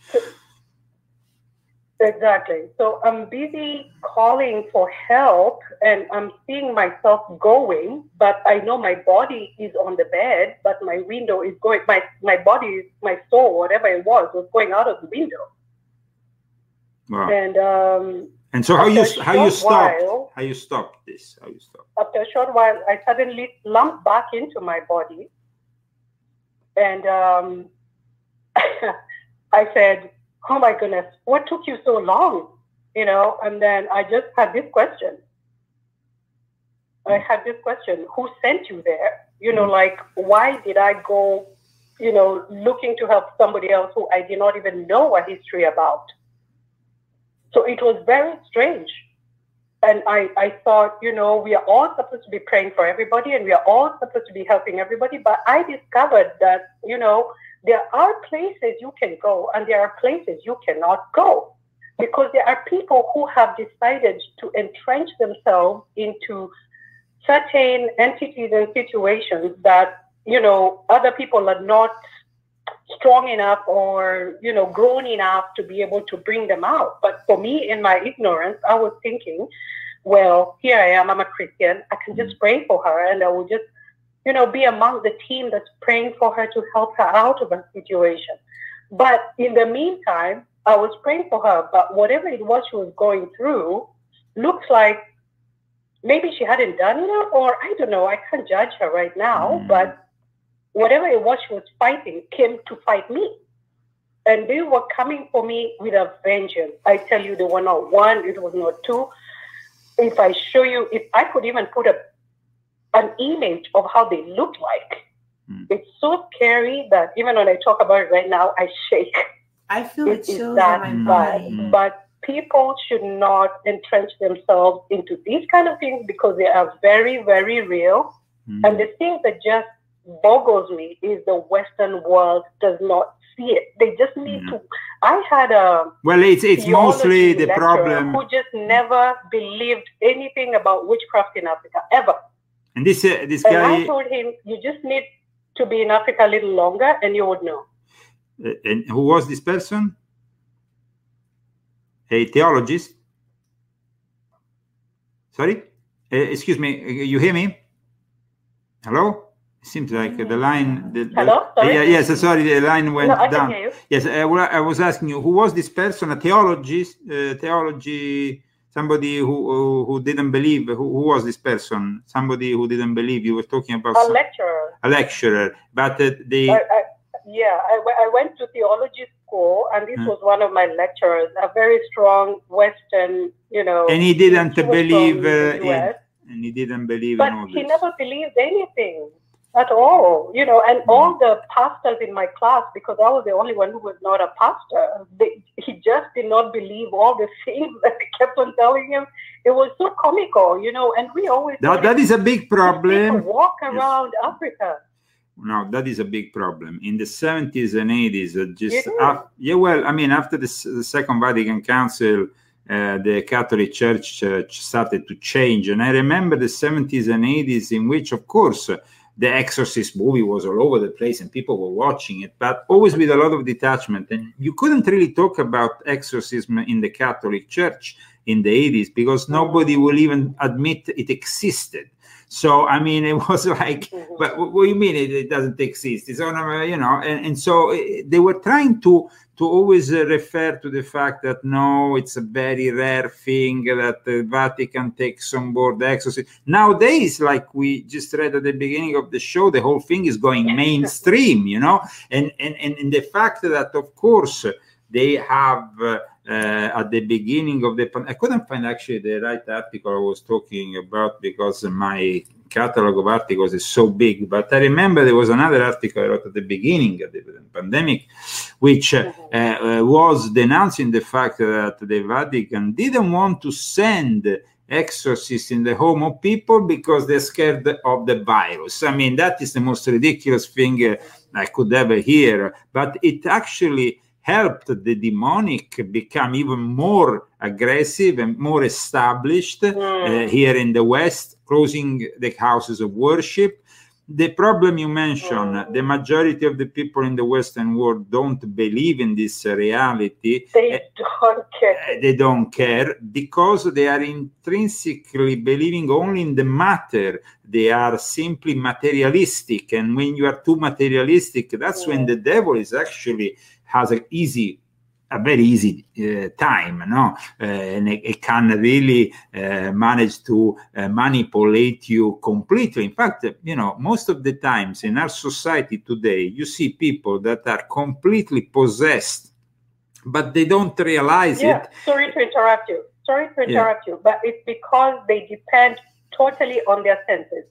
Exactly. So I'm busy calling for help and I'm seeing myself going, but I know my body is on the bed, but my window is going, my, my body, my soul, whatever it was, was going out of the window. Wow. And um, and so how you how you stopped while, how you stopped this? How you stopped? After a short while, I suddenly slumped back into my body. And um, I said, oh my goodness, what took you so long? You know, and then I just had this question. I had this question, who sent you there? You know, like, why did I go, you know, looking to help somebody else who I did not even know a history about? So it was very strange. And I, I thought, you know, we are all supposed to be praying for everybody and we are all supposed to be helping everybody. But I discovered that, you know, there are places you can go and there are places you cannot go, because there are people who have decided to entrench themselves into certain entities and situations that, you know, other people are not strong enough or, you know, grown enough to be able to bring them out. But for me, in my ignorance, I was thinking, well, here I am, I'm a Christian, I can just pray for her and I will just, you know, be among the team that's praying for her to help her out of a situation. But in the meantime, I was praying for her, but whatever it was she was going through looks like maybe she hadn't done enough, or I don't know, I can't judge her right now, mm. but whatever it was she was fighting came to fight me. And they were coming for me with a vengeance. I tell you, they were not one, it was not two. If I show you, if I could even put a an image of how they looked like, mm. it's so scary that even when I talk about it right now, I shake. I feel it, it chills that in my body. Mm. But people should not entrench themselves into these kind of things because they are very, very real. Mm. And the thing that just boggles me is the Western world does not see it. They just need mm. to. I had a well, it's it's mostly the problem who just never believed anything about witchcraft in Africa ever. And this uh, this and guy. I told him, you just need to be in Africa a little longer, and you would know. Uh, and who was this person? A theologist? Sorry? Uh, excuse me, you hear me? Hello? It seems like the line... The, the, Hello? Sorry? Uh, yes, sorry, the line went no, I down. Can hear you. Yes, I, I was asking you, who was this person? A theologist? Uh, theology... Somebody who, who who didn't believe. Who, who was this person? Somebody who didn't believe. You were talking about... A some, lecturer. A lecturer. But uh, they... I, I, yeah, I, I went to theology school, and this was one of my lecturers, a very strong Western, you know. And he didn't he believe uh, in, and he didn't believe but in all he this. never believed anything at all, you know. And mm. all the pastors in my class, because I was the only one who was not a pastor, they, he just did not believe all the things that they kept on telling him. It was so comical, you know. And we always that, that is a big problem. Walk around yes. Africa. No, that is a big problem. In the seventies and eighties, uh, just uh, yeah, well, I mean, after the, the Second Vatican Council, uh, the Catholic Church uh, started to change, and I remember the seventies and eighties in which, of course, uh, the Exorcist movie was all over the place and people were watching it, but always with a lot of detachment. And you couldn't really talk about exorcism in the Catholic Church in the eighties because nobody will even admit it existed. So, I mean, it was like, but what do you mean it, it doesn't exist? It's on, you know, and, and so they were trying to to always uh, refer to the fact that, no, it's a very rare thing that the Vatican takes on board the exorcism. Nowadays, like we just read at the beginning of the show, the whole thing is going mainstream, you know, and, and, and, and the fact that, of course, they have... Uh, Uh, at the beginning of the, I couldn't find actually the right article I was talking about because my catalog of articles is so big, but I remember there was another article I wrote at the beginning of the pandemic, which uh, uh, was denouncing the fact that the Vatican didn't want to send exorcists in the home of people because they're scared of the virus. I mean, that is the most ridiculous thing uh, I could ever hear, but it actually helped the demonic become even more aggressive and more established mm. uh, here in the West, closing the houses of worship. The problem you mentioned, mm. the majority of the people in the Western world don't believe in this uh, reality. They don't care. Uh, they don't care because they are intrinsically believing only in the matter. They are simply materialistic. And when you are too materialistic, that's mm. when the devil is actually has an easy, a very easy uh, time, no? Uh, and it, it can really uh, manage to uh, manipulate you completely. In fact, you know, most of the times in our society today, you see people that are completely possessed, but they don't realize yeah. it. Sorry to interrupt you. Sorry to interrupt yeah. you, but it's because they depend totally on their senses.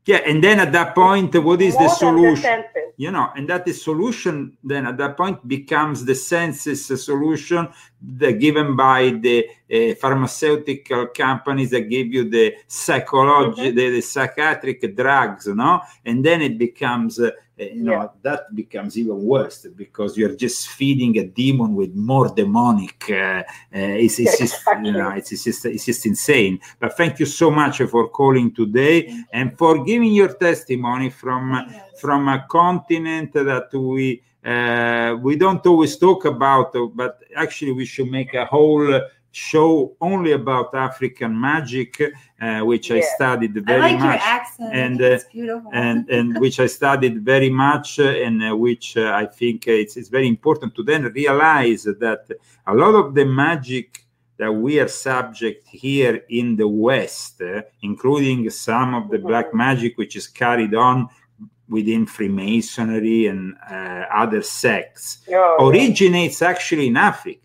Yeah, and then at that point, what is More the than solution? The senses. You know, and that the solution then at that point becomes the senses solution the, given by the uh, pharmaceutical companies that give you the psychology, mm-hmm. the, the psychiatric drugs, no? And then it becomes, uh, you yeah. know, that becomes even worse because you're just feeding a demon with more demonic. Uh, uh, it's, it's, exactly. just, you know, it's, it's just, it's just insane. But thank you so much for calling today and for giving your testimony from. Uh, from a continent that we uh, we don't always talk about, but actually we should make a whole show only about African magic, uh, which yeah. I studied very I like much, your accent. and it's beautiful. uh, and and which I studied very much, uh, and uh, which uh, I think it's it's very important to then realize that a lot of the magic that we are subject here in the West, uh, including some of the black magic which is carried on within Freemasonry and uh, other sects, oh, originates yeah. actually in Africa.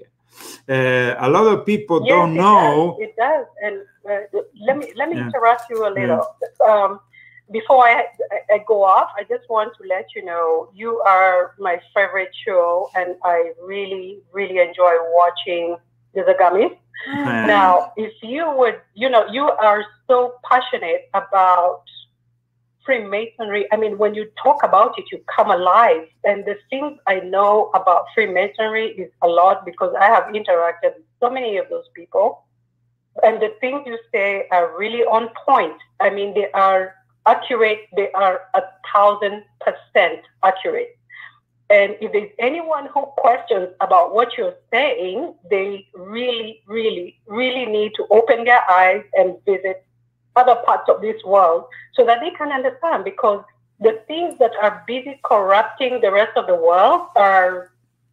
Uh, a lot of people yes, don't it know. Does. It does. And uh, let me let me yeah. interrupt you a little. Yeah. Um, before I, I go off, I just want to let you know you are my favorite show, and I really really enjoy watching the Zagamis. Mm. Now, if you would, you know, you are so passionate about Freemasonry. I mean, when you talk about it, you come alive. And the things I know about Freemasonry is a lot because I have interacted with so many of those people. And the things you say are really on point. I mean, they are accurate. They are a thousand percent accurate. And if there's anyone who questions about what you're saying, they really, really, really need to open their eyes and visit other parts of this world so that they can understand, because the things that are busy corrupting the rest of the world are,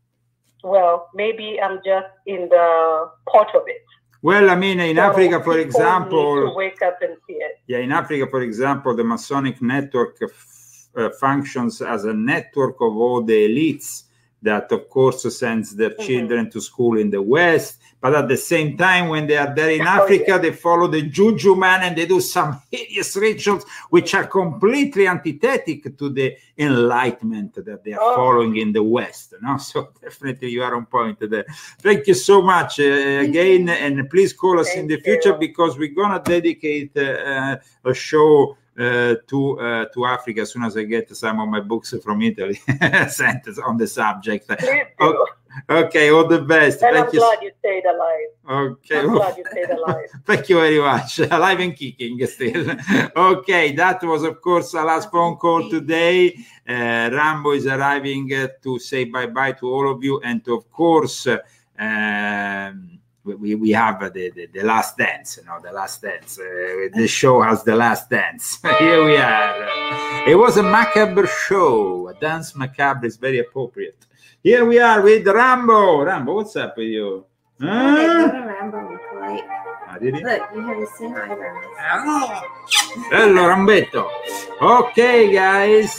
well, maybe I'm just in the pot of it. Well, I mean, in so Africa, for example, need to wake up and see it. Yeah, in Africa, for example, the Masonic network uh, functions as a network of all the elites that, of course, sends their mm-hmm. children to school in the West. But at the same time, when they are there in Africa, oh, yeah. they follow the Juju man and they do some hideous rituals which are completely antithetic to the enlightenment that they are oh. following in the West. No? So definitely you are on point there. Thank you so much uh, again. And please call us Thank in the future you. because we're going to dedicate uh, a show Uh, to uh, to Africa as soon as I get some of my books from Italy sent on the subject. Okay, okay, all the best. And Thank I'm you. glad you stayed alive. Okay, I'm glad you stayed alive. Thank you very much. Alive and kicking still. Okay, that was of course our last phone call today. Uh, Rambo is arriving uh, to say bye bye to all of you, and of course. Uh, um, We, we have uh, the, the, the last dance, you know, the last dance. Uh, the show has the last dance. Here we are. It was a macabre show. A dance macabre is very appropriate. Here we are with Rambo. Rambo, what's up with you? Huh? I go to Rambo and polite. Ah, did he? Look, you have the same eyebrows. Oh. Hello, Rambetto. Okay, guys.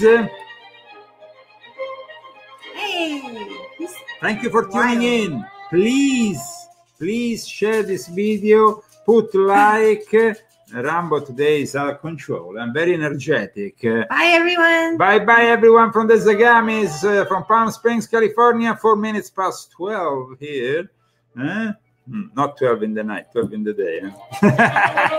Hey. Thank you for tuning in. Please. Please share this video, put like. Rambo today is out of control. I'm very energetic. Bye, everyone. Bye-bye, everyone from the Zagamis, uh, from Palm Springs, California. Four minutes past twelve here. Huh? Hmm, not twelve in the night, twelve in the day. Huh?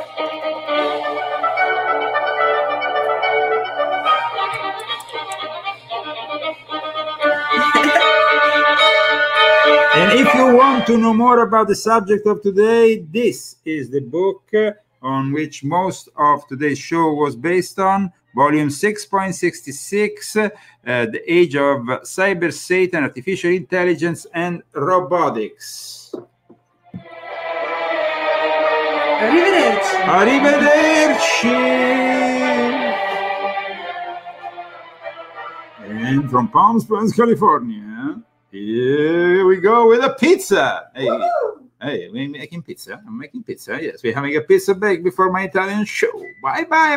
And if you want to know more about the subject of today, this is the book uh, on which most of today's show was based on, volume six point six six, uh, The Age of Cyber Satan, Artificial Intelligence, and Robotics. Arrivederci. Arrivederci. And from Palm Springs, California, here we go with a pizza. Hey, Woo! Hey, we're making pizza. I'm making pizza. Yes, we're having a pizza break before my Italian show. Bye bye.